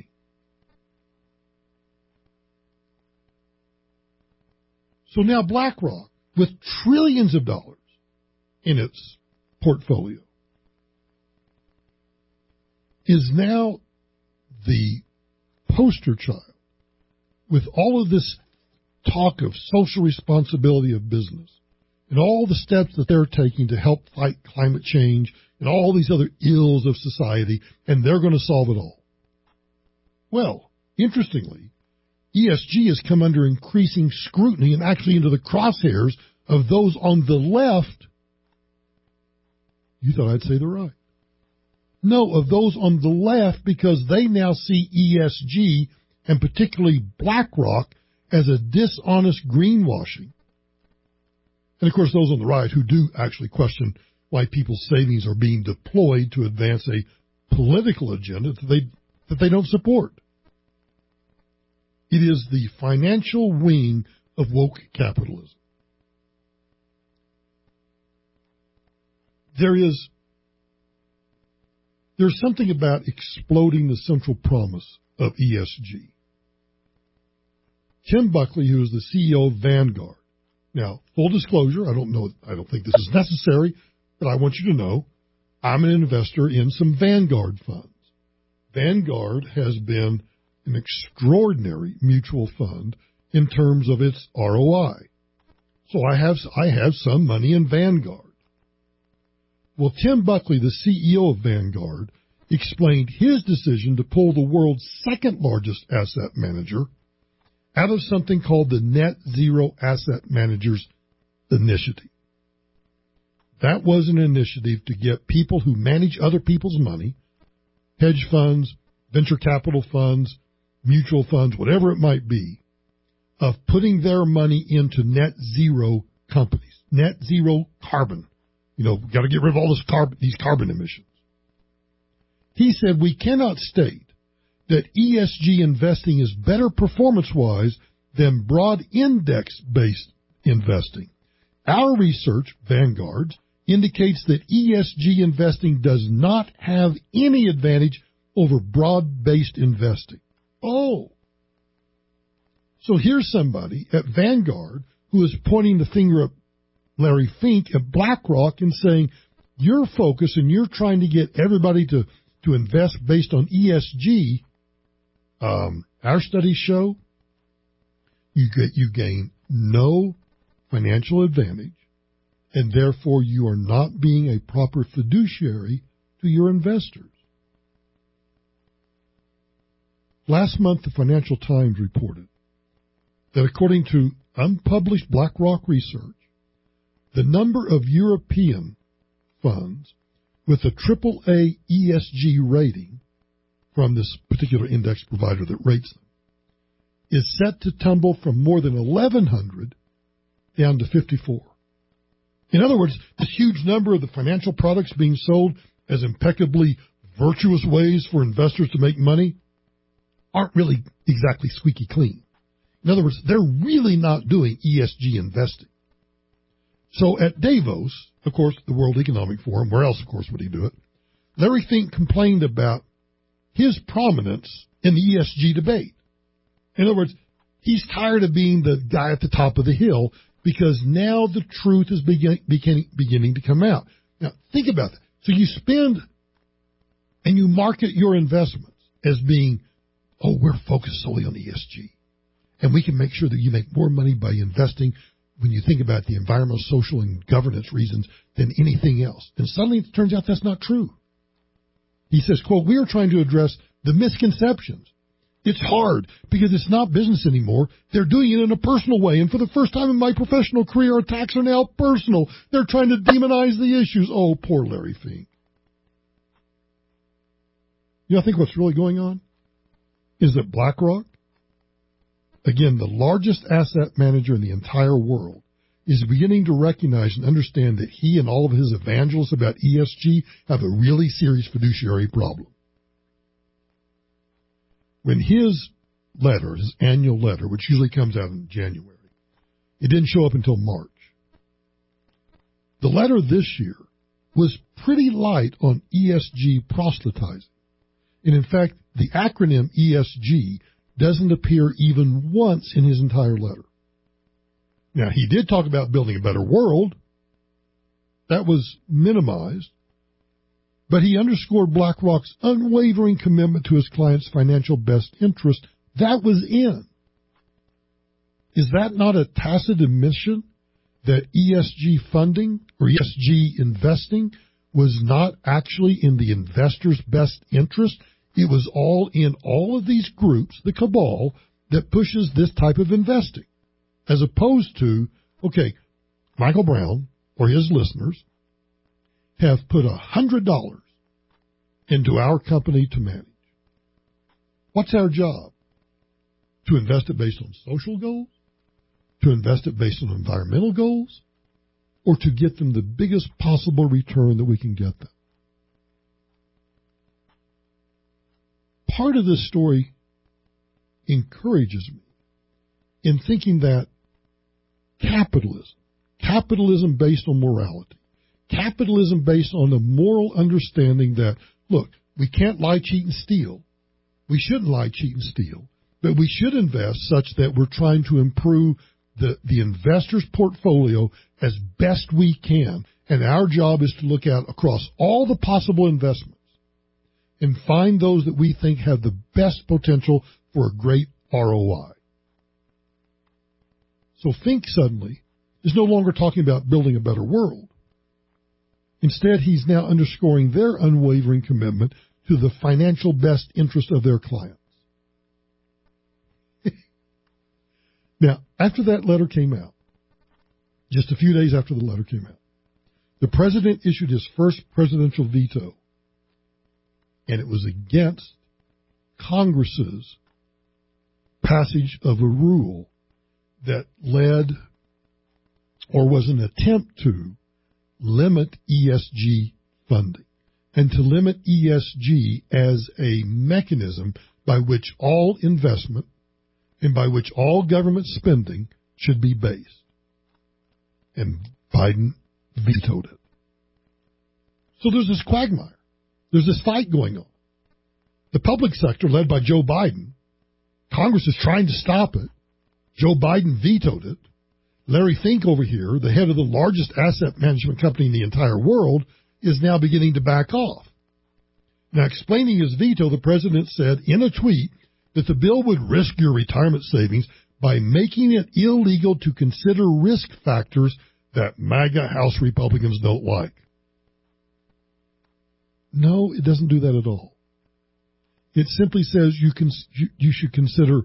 S6: So now BlackRock, with trillions of dollars in its portfolio, is now the poster child, with all of this talk of social responsibility of business, and all the steps that they're taking to help fight climate change and all these other ills of society, and they're going to solve it all. Well, interestingly, E S G has come under increasing scrutiny and actually into the crosshairs of those on the left. You thought I'd say the right. No, of those on the left, because they now see E S G, and particularly BlackRock, as a dishonest greenwashing. And, of course, those on the right who do actually question why people's savings are being deployed to advance a political agenda that they, that they don't support. It is the financial wing of woke capitalism. There is there's something about exploding the central promise of E S G. Tim Buckley, who is the C E O of Vanguard. Now, full disclosure, I don't know, I don't think this is necessary, but I want you to know I'm an investor in some Vanguard funds. Vanguard has been an extraordinary mutual fund in terms of its R O I. So I have I have some money in Vanguard. Well, Tim Buckley, the C E O of Vanguard, explained his decision to pull the world's second largest asset manager out of something called the Net Zero Asset Managers Initiative. That was an initiative to get people who manage other people's money, hedge funds, venture capital funds, mutual funds, whatever it might be, of putting their money into net zero companies, net zero carbon. You know, we've got to get rid of all this carbon, these carbon emissions. He said we cannot state that E S G investing is better performance-wise than broad index-based investing. Our research, Vanguard's, indicates that E S G investing does not have any advantage over broad-based investing. Oh. So here's somebody at Vanguard who is pointing the finger at Larry Fink at BlackRock and saying, your focus and you're trying to get everybody to, to invest based on E S G. Um, our studies show you get, you gain no financial advantage, and therefore you are not being a proper fiduciary to your investors. Last month, the Financial Times reported that according to unpublished BlackRock research, the number of European funds with a triple A E S G rating from this particular index provider that rates them is set to tumble from more than eleven hundred down to fifty-four. In other words, this huge number of the financial products being sold as impeccably virtuous ways for investors to make money aren't really exactly squeaky clean. In other words, they're really not doing E S G investing. So at Davos, of course, the World Economic Forum, where else, of course, would he do it? Larry Fink complained about his prominence in the E S G debate. In other words, he's tired of being the guy at the top of the hill because now the truth is begin, begin, beginning to come out. Now, think about that. So you spend and you market your investments as being, oh, we're focused solely on E S G. And we can make sure that you make more money by investing when you think about the environmental, social, and governance reasons than anything else. And suddenly it turns out that's not true. He says, quote, we are trying to address the misconceptions. It's hard because it's not business anymore. They're doing it in a personal way. And for the first time in my professional career, attacks are now personal. They're trying to demonize the issues. Oh, poor Larry Fink. You know, I think what's really going on is that BlackRock, again, the largest asset manager in the entire world, is beginning to recognize and understand that he and all of his evangelists about E S G have a really serious fiduciary problem. When his letter, his annual letter, which usually comes out in January, it didn't show up until March. The letter this year was pretty light on E S G proselytizing. And in fact, the acronym E S G doesn't appear even once in his entire letter. Now, he did talk about building a better world. That was minimized. But he underscored BlackRock's unwavering commitment to his clients' financial best interest. That was in. Is that not a tacit admission that E S G funding or E S G investing was not actually in the investor's best interest? It was all in all of these groups, the cabal, that pushes this type of investing. As opposed to, okay, Michael Brown or his listeners have put one hundred dollars into our company to manage. What's our job? To invest it based on social goals? To invest it based on environmental goals? Or to get them the biggest possible return that we can get them? Part of this story encourages me in thinking that capitalism, capitalism based on morality, capitalism based on the moral understanding that, look, we can't lie, cheat, and steal. We shouldn't lie, cheat, and steal. But we should invest such that we're trying to improve the, the investor's portfolio as best we can. And our job is to look out across all the possible investments and find those that we think have the best potential for a great R O I. So Fink suddenly is no longer talking about building a better world. Instead, he's now underscoring their unwavering commitment to the financial best interest of their clients. Now, after that letter came out, just a few days after the letter came out, the president issued his first presidential veto, and it was against Congress's passage of a rule that led or was an attempt to limit E S G funding and to limit E S G as a mechanism by which all investment and by which all government spending should be based. And Biden vetoed it. So there's this quagmire. There's this fight going on. The public sector, led by Joe Biden, Congress is trying to stop it. Joe Biden vetoed it. Larry Fink over here, the head of the largest asset management company in the entire world, is now beginning to back off. Now, explaining his veto, the president said in a tweet that the bill would risk your retirement savings by making it illegal to consider risk factors that MAGA House Republicans don't like. No, it doesn't do that at all. It simply says you can you, you should consider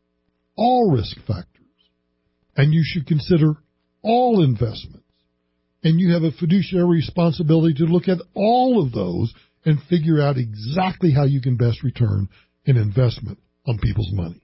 S6: all risk factors, and you should consider all investments, And you have a fiduciary responsibility to look at all of those and figure out exactly how you can best return an investment on people's money.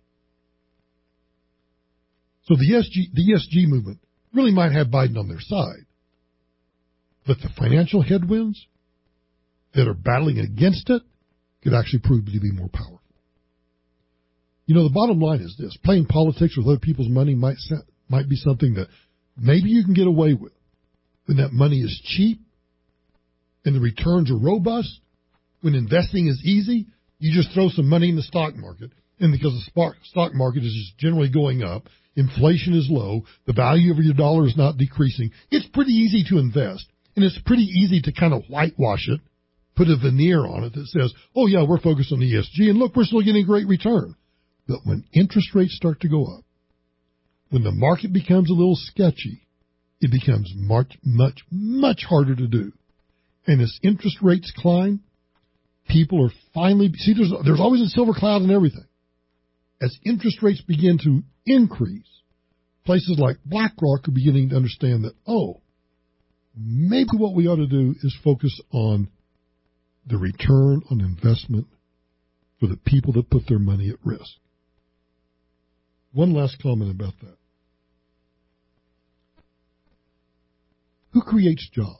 S6: So the E S G, the E S G movement really might have Biden on their side. But the financial headwinds that are battling against it could actually prove to be more powerful. You know, the bottom line is this. Playing politics with other people's money might might be something that maybe you can get away with when that money is cheap and the returns are robust. When investing is easy, you just throw some money in the stock market, and because the stock market is just generally going up, inflation is low, the value of your dollar is not decreasing, it's pretty easy to invest, and it's pretty easy to kind of whitewash it, put a veneer on it that says, oh, yeah, we're focused on E S G, and look, we're still getting great return. But when interest rates start to go up, when the market becomes a little sketchy, it becomes much, much, much harder to do. And as interest rates climb, people are finally, see, there's, there's always a silver cloud in everything. As interest rates begin to increase, places like BlackRock are beginning to understand that, oh, maybe what we ought to do is focus on the return on investment for the people that put their money at risk. One last comment about that. Who creates jobs?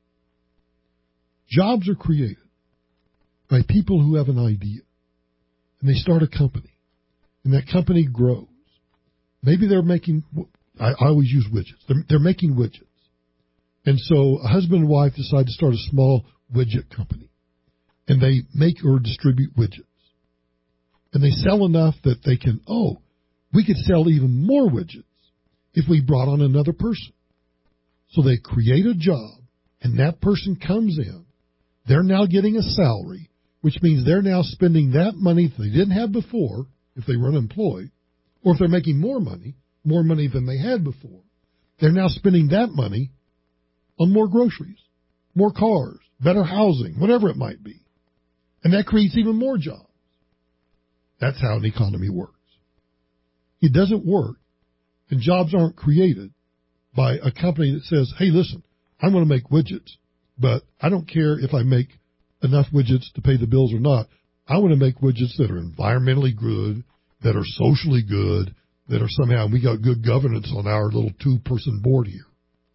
S6: Jobs are created by people who have an idea, and they start a company, and that company grows. Maybe they're making, I, I always use widgets. They're, they're making widgets. And so a husband and wife decide to start a small widget company, and they make or distribute widgets. And they sell enough that they can, oh, we could sell even more widgets if we brought on another person. So they create a job, and that person comes in. They're now getting a salary, which means they're now spending that money they didn't have before if they were unemployed, or if they're making more money, more money than they had before. They're now spending that money on more groceries, more cars, better housing, whatever it might be. And that creates even more jobs. That's how an economy works. It doesn't work, and jobs aren't created by a company that says, hey, listen, I'm going to make widgets, but I don't care if I make enough widgets to pay the bills or not. I want to make widgets that are environmentally good, that are socially good, that are somehow, we got good governance on our little two-person board here.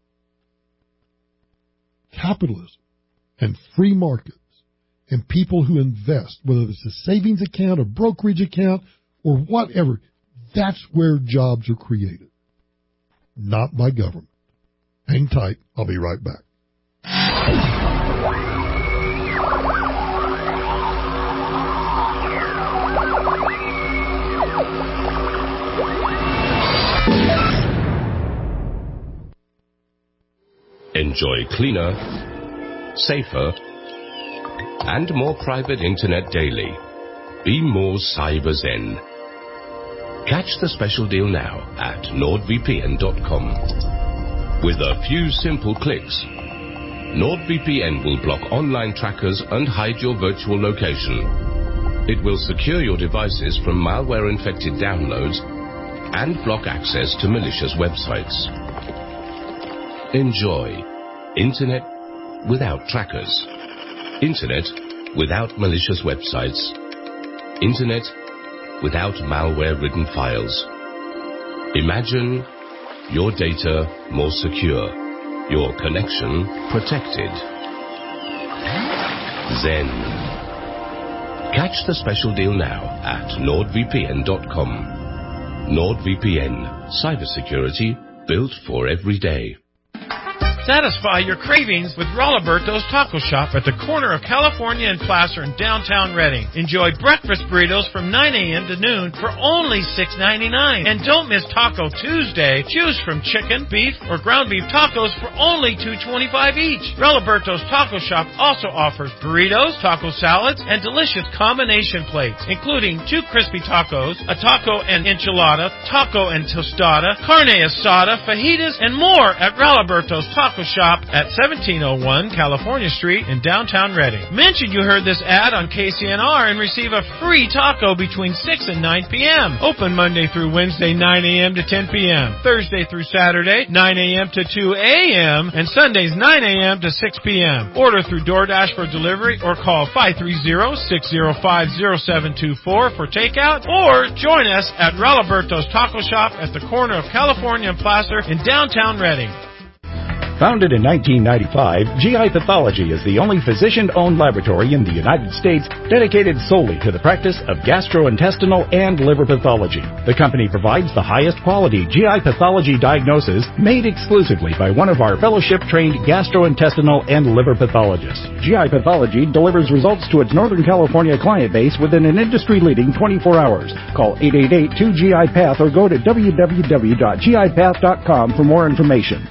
S6: Capitalism and free markets and people who invest, whether it's a savings account, a brokerage account, or whatever, that's where jobs are created, not by government. Hang tight. I'll be right back.
S16: Enjoy cleaner, safer, and more private internet daily. Be more cyber zen. Catch the special deal now at nordvpn dot com. With a few simple clicks, NordVPN will block online trackers and hide your virtual location. It will secure your devices from malware-infected downloads and block access to malicious websites. Enjoy Internet without trackers. Internet without malicious websites. Internet without malware-ridden files. Imagine your data more secure, your connection protected. Zen. Catch the special deal now at nordvpn dot com. NordVPN, cybersecurity built for every day.
S13: Satisfy your cravings with Rolliberto's Taco Shop at the corner of California and Placer in downtown Redding. Enjoy breakfast burritos from nine a.m. to noon for only six ninety-nine. And don't miss Taco Tuesday. Choose from chicken, beef, or ground beef tacos for only two twenty-five each. Rolliberto's Taco Shop also offers burritos, taco salads, and delicious combination plates, including two crispy tacos, a taco and enchilada, taco and tostada, carne asada, fajitas, and more at Rolliberto's Taco Shop at seventeen oh one California Street in downtown Redding. Mention you heard this ad on K C N R and receive a free taco between six and nine p.m. Open Monday through Wednesday, nine a.m. to ten p.m. Thursday through Saturday, nine a.m. to two a.m. and Sundays, nine a.m. to six p.m. Order through DoorDash for delivery or call five three zero, six zero five, zero seven two four for takeout, or join us at Raliberto's Taco Shop at the corner of California and Placer in downtown Redding.
S11: Founded in nineteen ninety-five, G I Pathology is the only physician-owned laboratory in the United States dedicated solely to the practice of gastrointestinal and liver pathology. The company provides the highest quality G I pathology diagnosis made exclusively by one of our fellowship-trained gastrointestinal and liver pathologists. G I Pathology delivers results to its Northern California client base within an industry-leading twenty-four hours. Call eight eight eight, two G I Path or go to w w w dot g i path dot com for more information.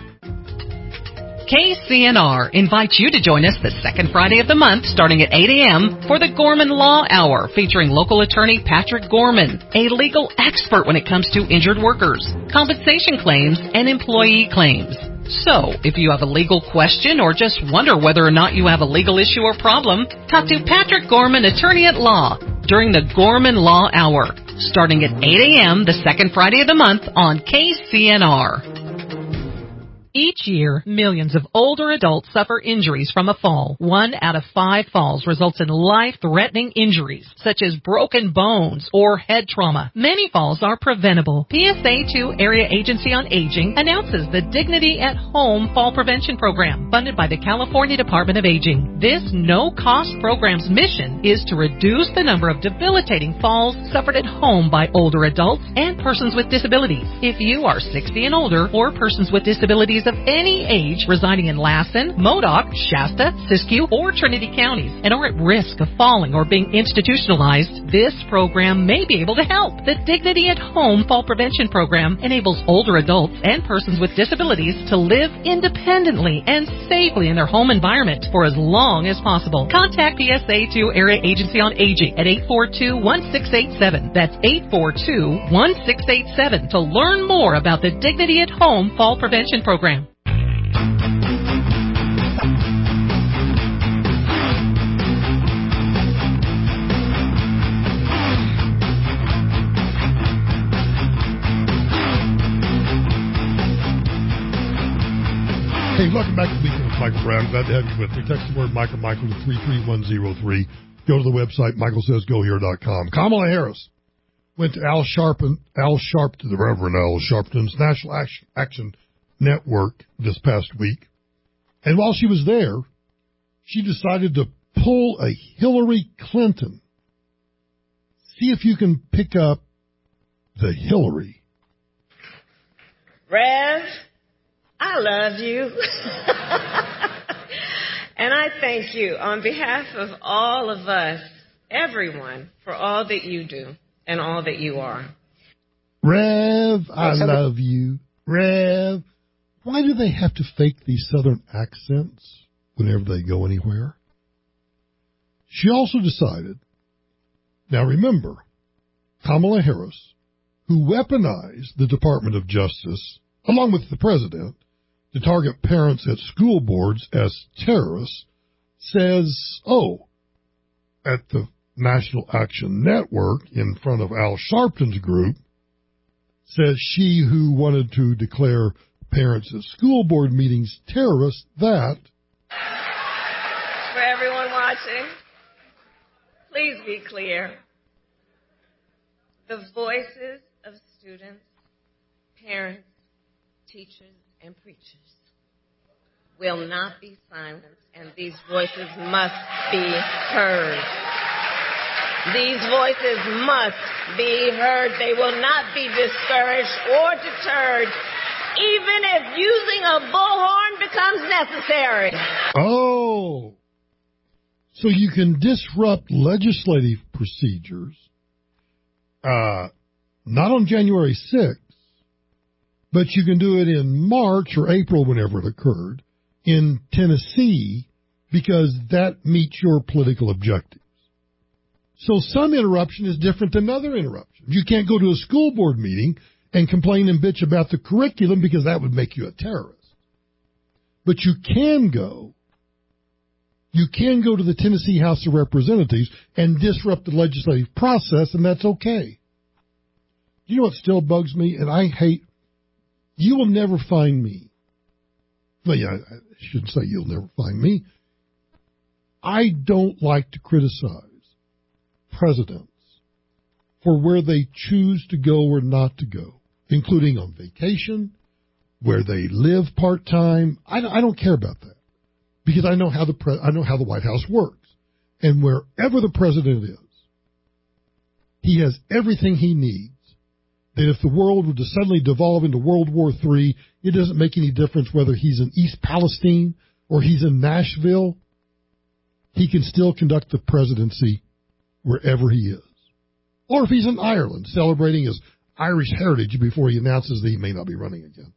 S5: K C N R invites you to join us the second Friday of the month starting at eight a.m. for the Gorman Law Hour featuring local attorney Patrick Gorman, a legal expert when it comes to injured workers, compensation claims, and employee claims. So, if you have a legal question or just wonder whether or not you have a legal issue or problem, talk to Patrick Gorman, attorney at law, during the Gorman Law Hour starting at eight a.m. the second Friday of the month on K C N R. Each year, millions of older adults suffer injuries from a fall. One out of five falls results in life-threatening injuries, such as broken bones or head trauma. Many falls are preventable. P S A two Area Agency on Aging announces the Dignity at Home Fall Prevention Program, funded by the California Department of Aging. This no-cost program's mission is to reduce the number of debilitating falls suffered at home by older adults and persons with disabilities. If you are sixty and older or persons with disabilities of any age residing in Lassen, Modoc, Shasta, Siskiyou, or Trinity counties and are at risk of falling or being institutionalized, this program may be able to help. The Dignity at Home Fall Prevention Program enables older adults and persons with disabilities to live independently and safely in their home environment for as long as possible. Contact P S A two Area Agency on Aging at eight four two, one six eight seven. That's eight four two, one six eight seven to learn more about the Dignity at Home Fall Prevention Program.
S6: Hey, welcome back to the Weekend with Michael Brown. Glad to have you with me. Text the word Michael Michael to three three one zero three. Go to the website michael says go here dot com. Kamala Harris went to Al Sharpton, Al Sharpton, the Reverend Al Sharpton's National Action, Action Network this past week. And while she was there, she decided to pull a Hillary Clinton. See if you can pick up the Hillary.
S21: Rev, I love you. And I thank you on behalf of all of us, everyone, for all that you do and all that you are.
S6: Rev, I love you. Rev. Why do they have to fake these Southern accents whenever they go anywhere? She also decided, now remember, Kamala Harris, who weaponized the Department of Justice, along with the president, to target parents at school boards as terrorists, says, oh, at the National Action Network in front of Al Sharpton's group, says she who wanted to declare parents at school board meetings terrorists, that
S21: for everyone watching, please be clear. The voices of students, parents, teachers, and preachers will not be silenced, and these voices must be heard. These voices must be heard. They will not be discouraged or deterred, even if using a bullhorn becomes necessary.
S6: Oh, so you can disrupt legislative procedures, uh, not on January sixth, but you can do it in March or April, whenever it occurred, in Tennessee, because that meets your political objectives. So some interruption is different than other interruptions. You can't go to a school board meeting and complain and bitch about the curriculum because that would make you a terrorist. But you can go, you can go to the Tennessee House of Representatives and disrupt the legislative process, and that's okay. You know what still bugs me, and I hate, you will never find me. Well, yeah, I shouldn't say you'll never find me. I don't like to criticize presidents for where they choose to go or not to go, including on vacation, where they live part-time. I, I don't care about that because I know how the pre- I know how the White House works. And wherever the president is, he has everything he needs. That if the world were to suddenly devolve into World War Three, it doesn't make any difference whether he's in East Palestine or he's in Nashville. He can still conduct the presidency wherever he is. Or if he's in Ireland celebrating his Irish heritage before he announces that he may not be running again.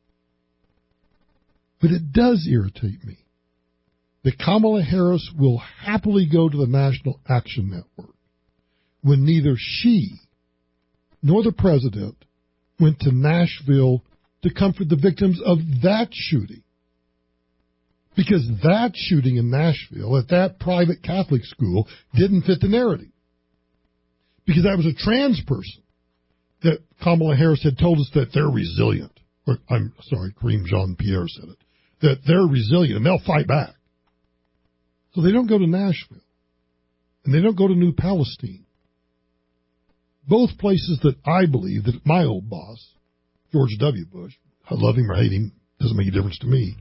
S6: But it does irritate me that Kamala Harris will happily go to the National Action Network when neither she nor the president went to Nashville to comfort the victims of that shooting. Because that shooting in Nashville at that private Catholic school didn't fit the narrative. Because that was a trans person that Kamala Harris had told us that they're resilient. Or, I'm sorry, Kareem Jean-Pierre said it. That they're resilient and they'll fight back. So they don't go to Nashville. And they don't go to New Palestine. Both places that I believe that my old boss, George W. Bush, I love him or hate him, doesn't make a difference to me,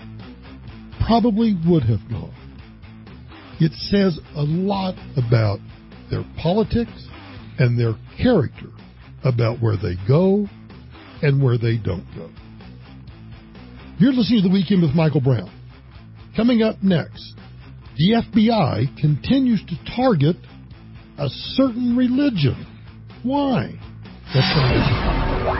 S6: probably would have gone. It says a lot about their politics and their character about where they go and where they don't go. You're listening to The Weekend with Michael Brown. Coming up next, the F B I continues to target a certain religion. Why? That's what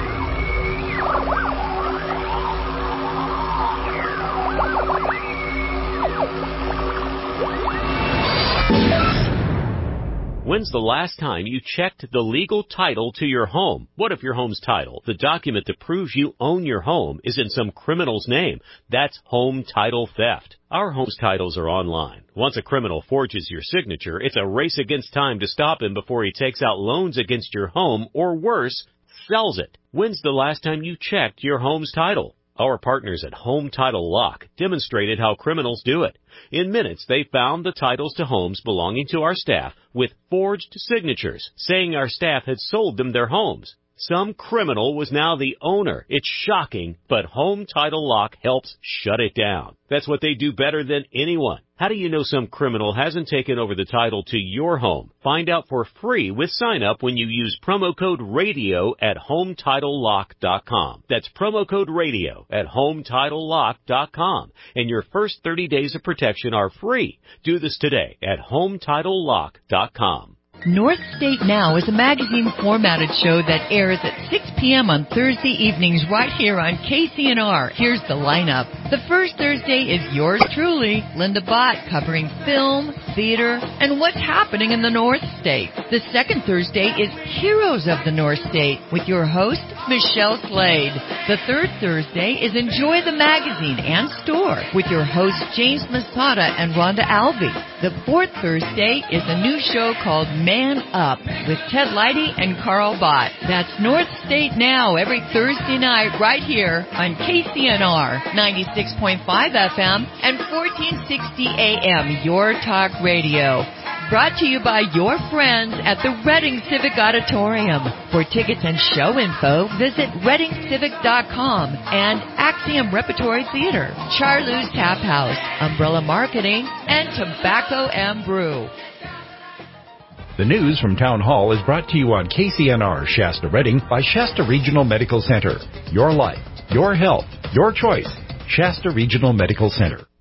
S3: When's the last time you checked the legal title to your home? What if your home's title, the document that proves you own your home, is in some criminal's name? That's home title theft. Our home's titles are online. Once a criminal forges your signature, it's a race against time to stop him before he takes out loans against your home, or worse, sells it. When's the last time you checked your home's title? Our partners at Home Title Lock demonstrated how criminals do it. In minutes, they found the titles to homes belonging to our staff with forged signatures, saying our staff had sold them their homes. Some criminal was now the owner. It's shocking, but Home Title Lock helps shut it down. That's what they do better than anyone. How do you know some criminal hasn't taken over the title to your home? Find out for free with sign up when you use promo code RADIO at home title lock dot com. That's promo code RADIO at home title lock dot com. And your first thirty days of protection are free. Do this today at home title lock dot com.
S22: North State Now is a magazine formatted show that airs at six p.m. on Thursday evenings right here on K C N R. Here's the lineup. The first Thursday is yours truly, Linda Bott, covering film, theater, and what's happening in the North State. The second Thursday is Heroes of the North State with your host, Michelle Slade. The third Thursday is Enjoy the Magazine and Store with your hosts, James Masada and Rhonda Alvey. The fourth Thursday is a new show called Man Up with Ted Leidy and Carl Bott. That's North State Now every Thursday night right here on K C N R ninety-six point five F M and fourteen sixty A M, Your Talk Radio. Brought to you by your friends at the Reading Civic Auditorium. For tickets and show info, visit reading civic dot com and Axiom Repertory Theater, Charlie's Tap House, Umbrella Marketing, and Tobacco and Brew.
S11: The news from Town Hall is brought to you on K C N R Shasta Reading by Shasta Regional Medical Center. Your life, your health, your choice. Shasta Regional Medical Center.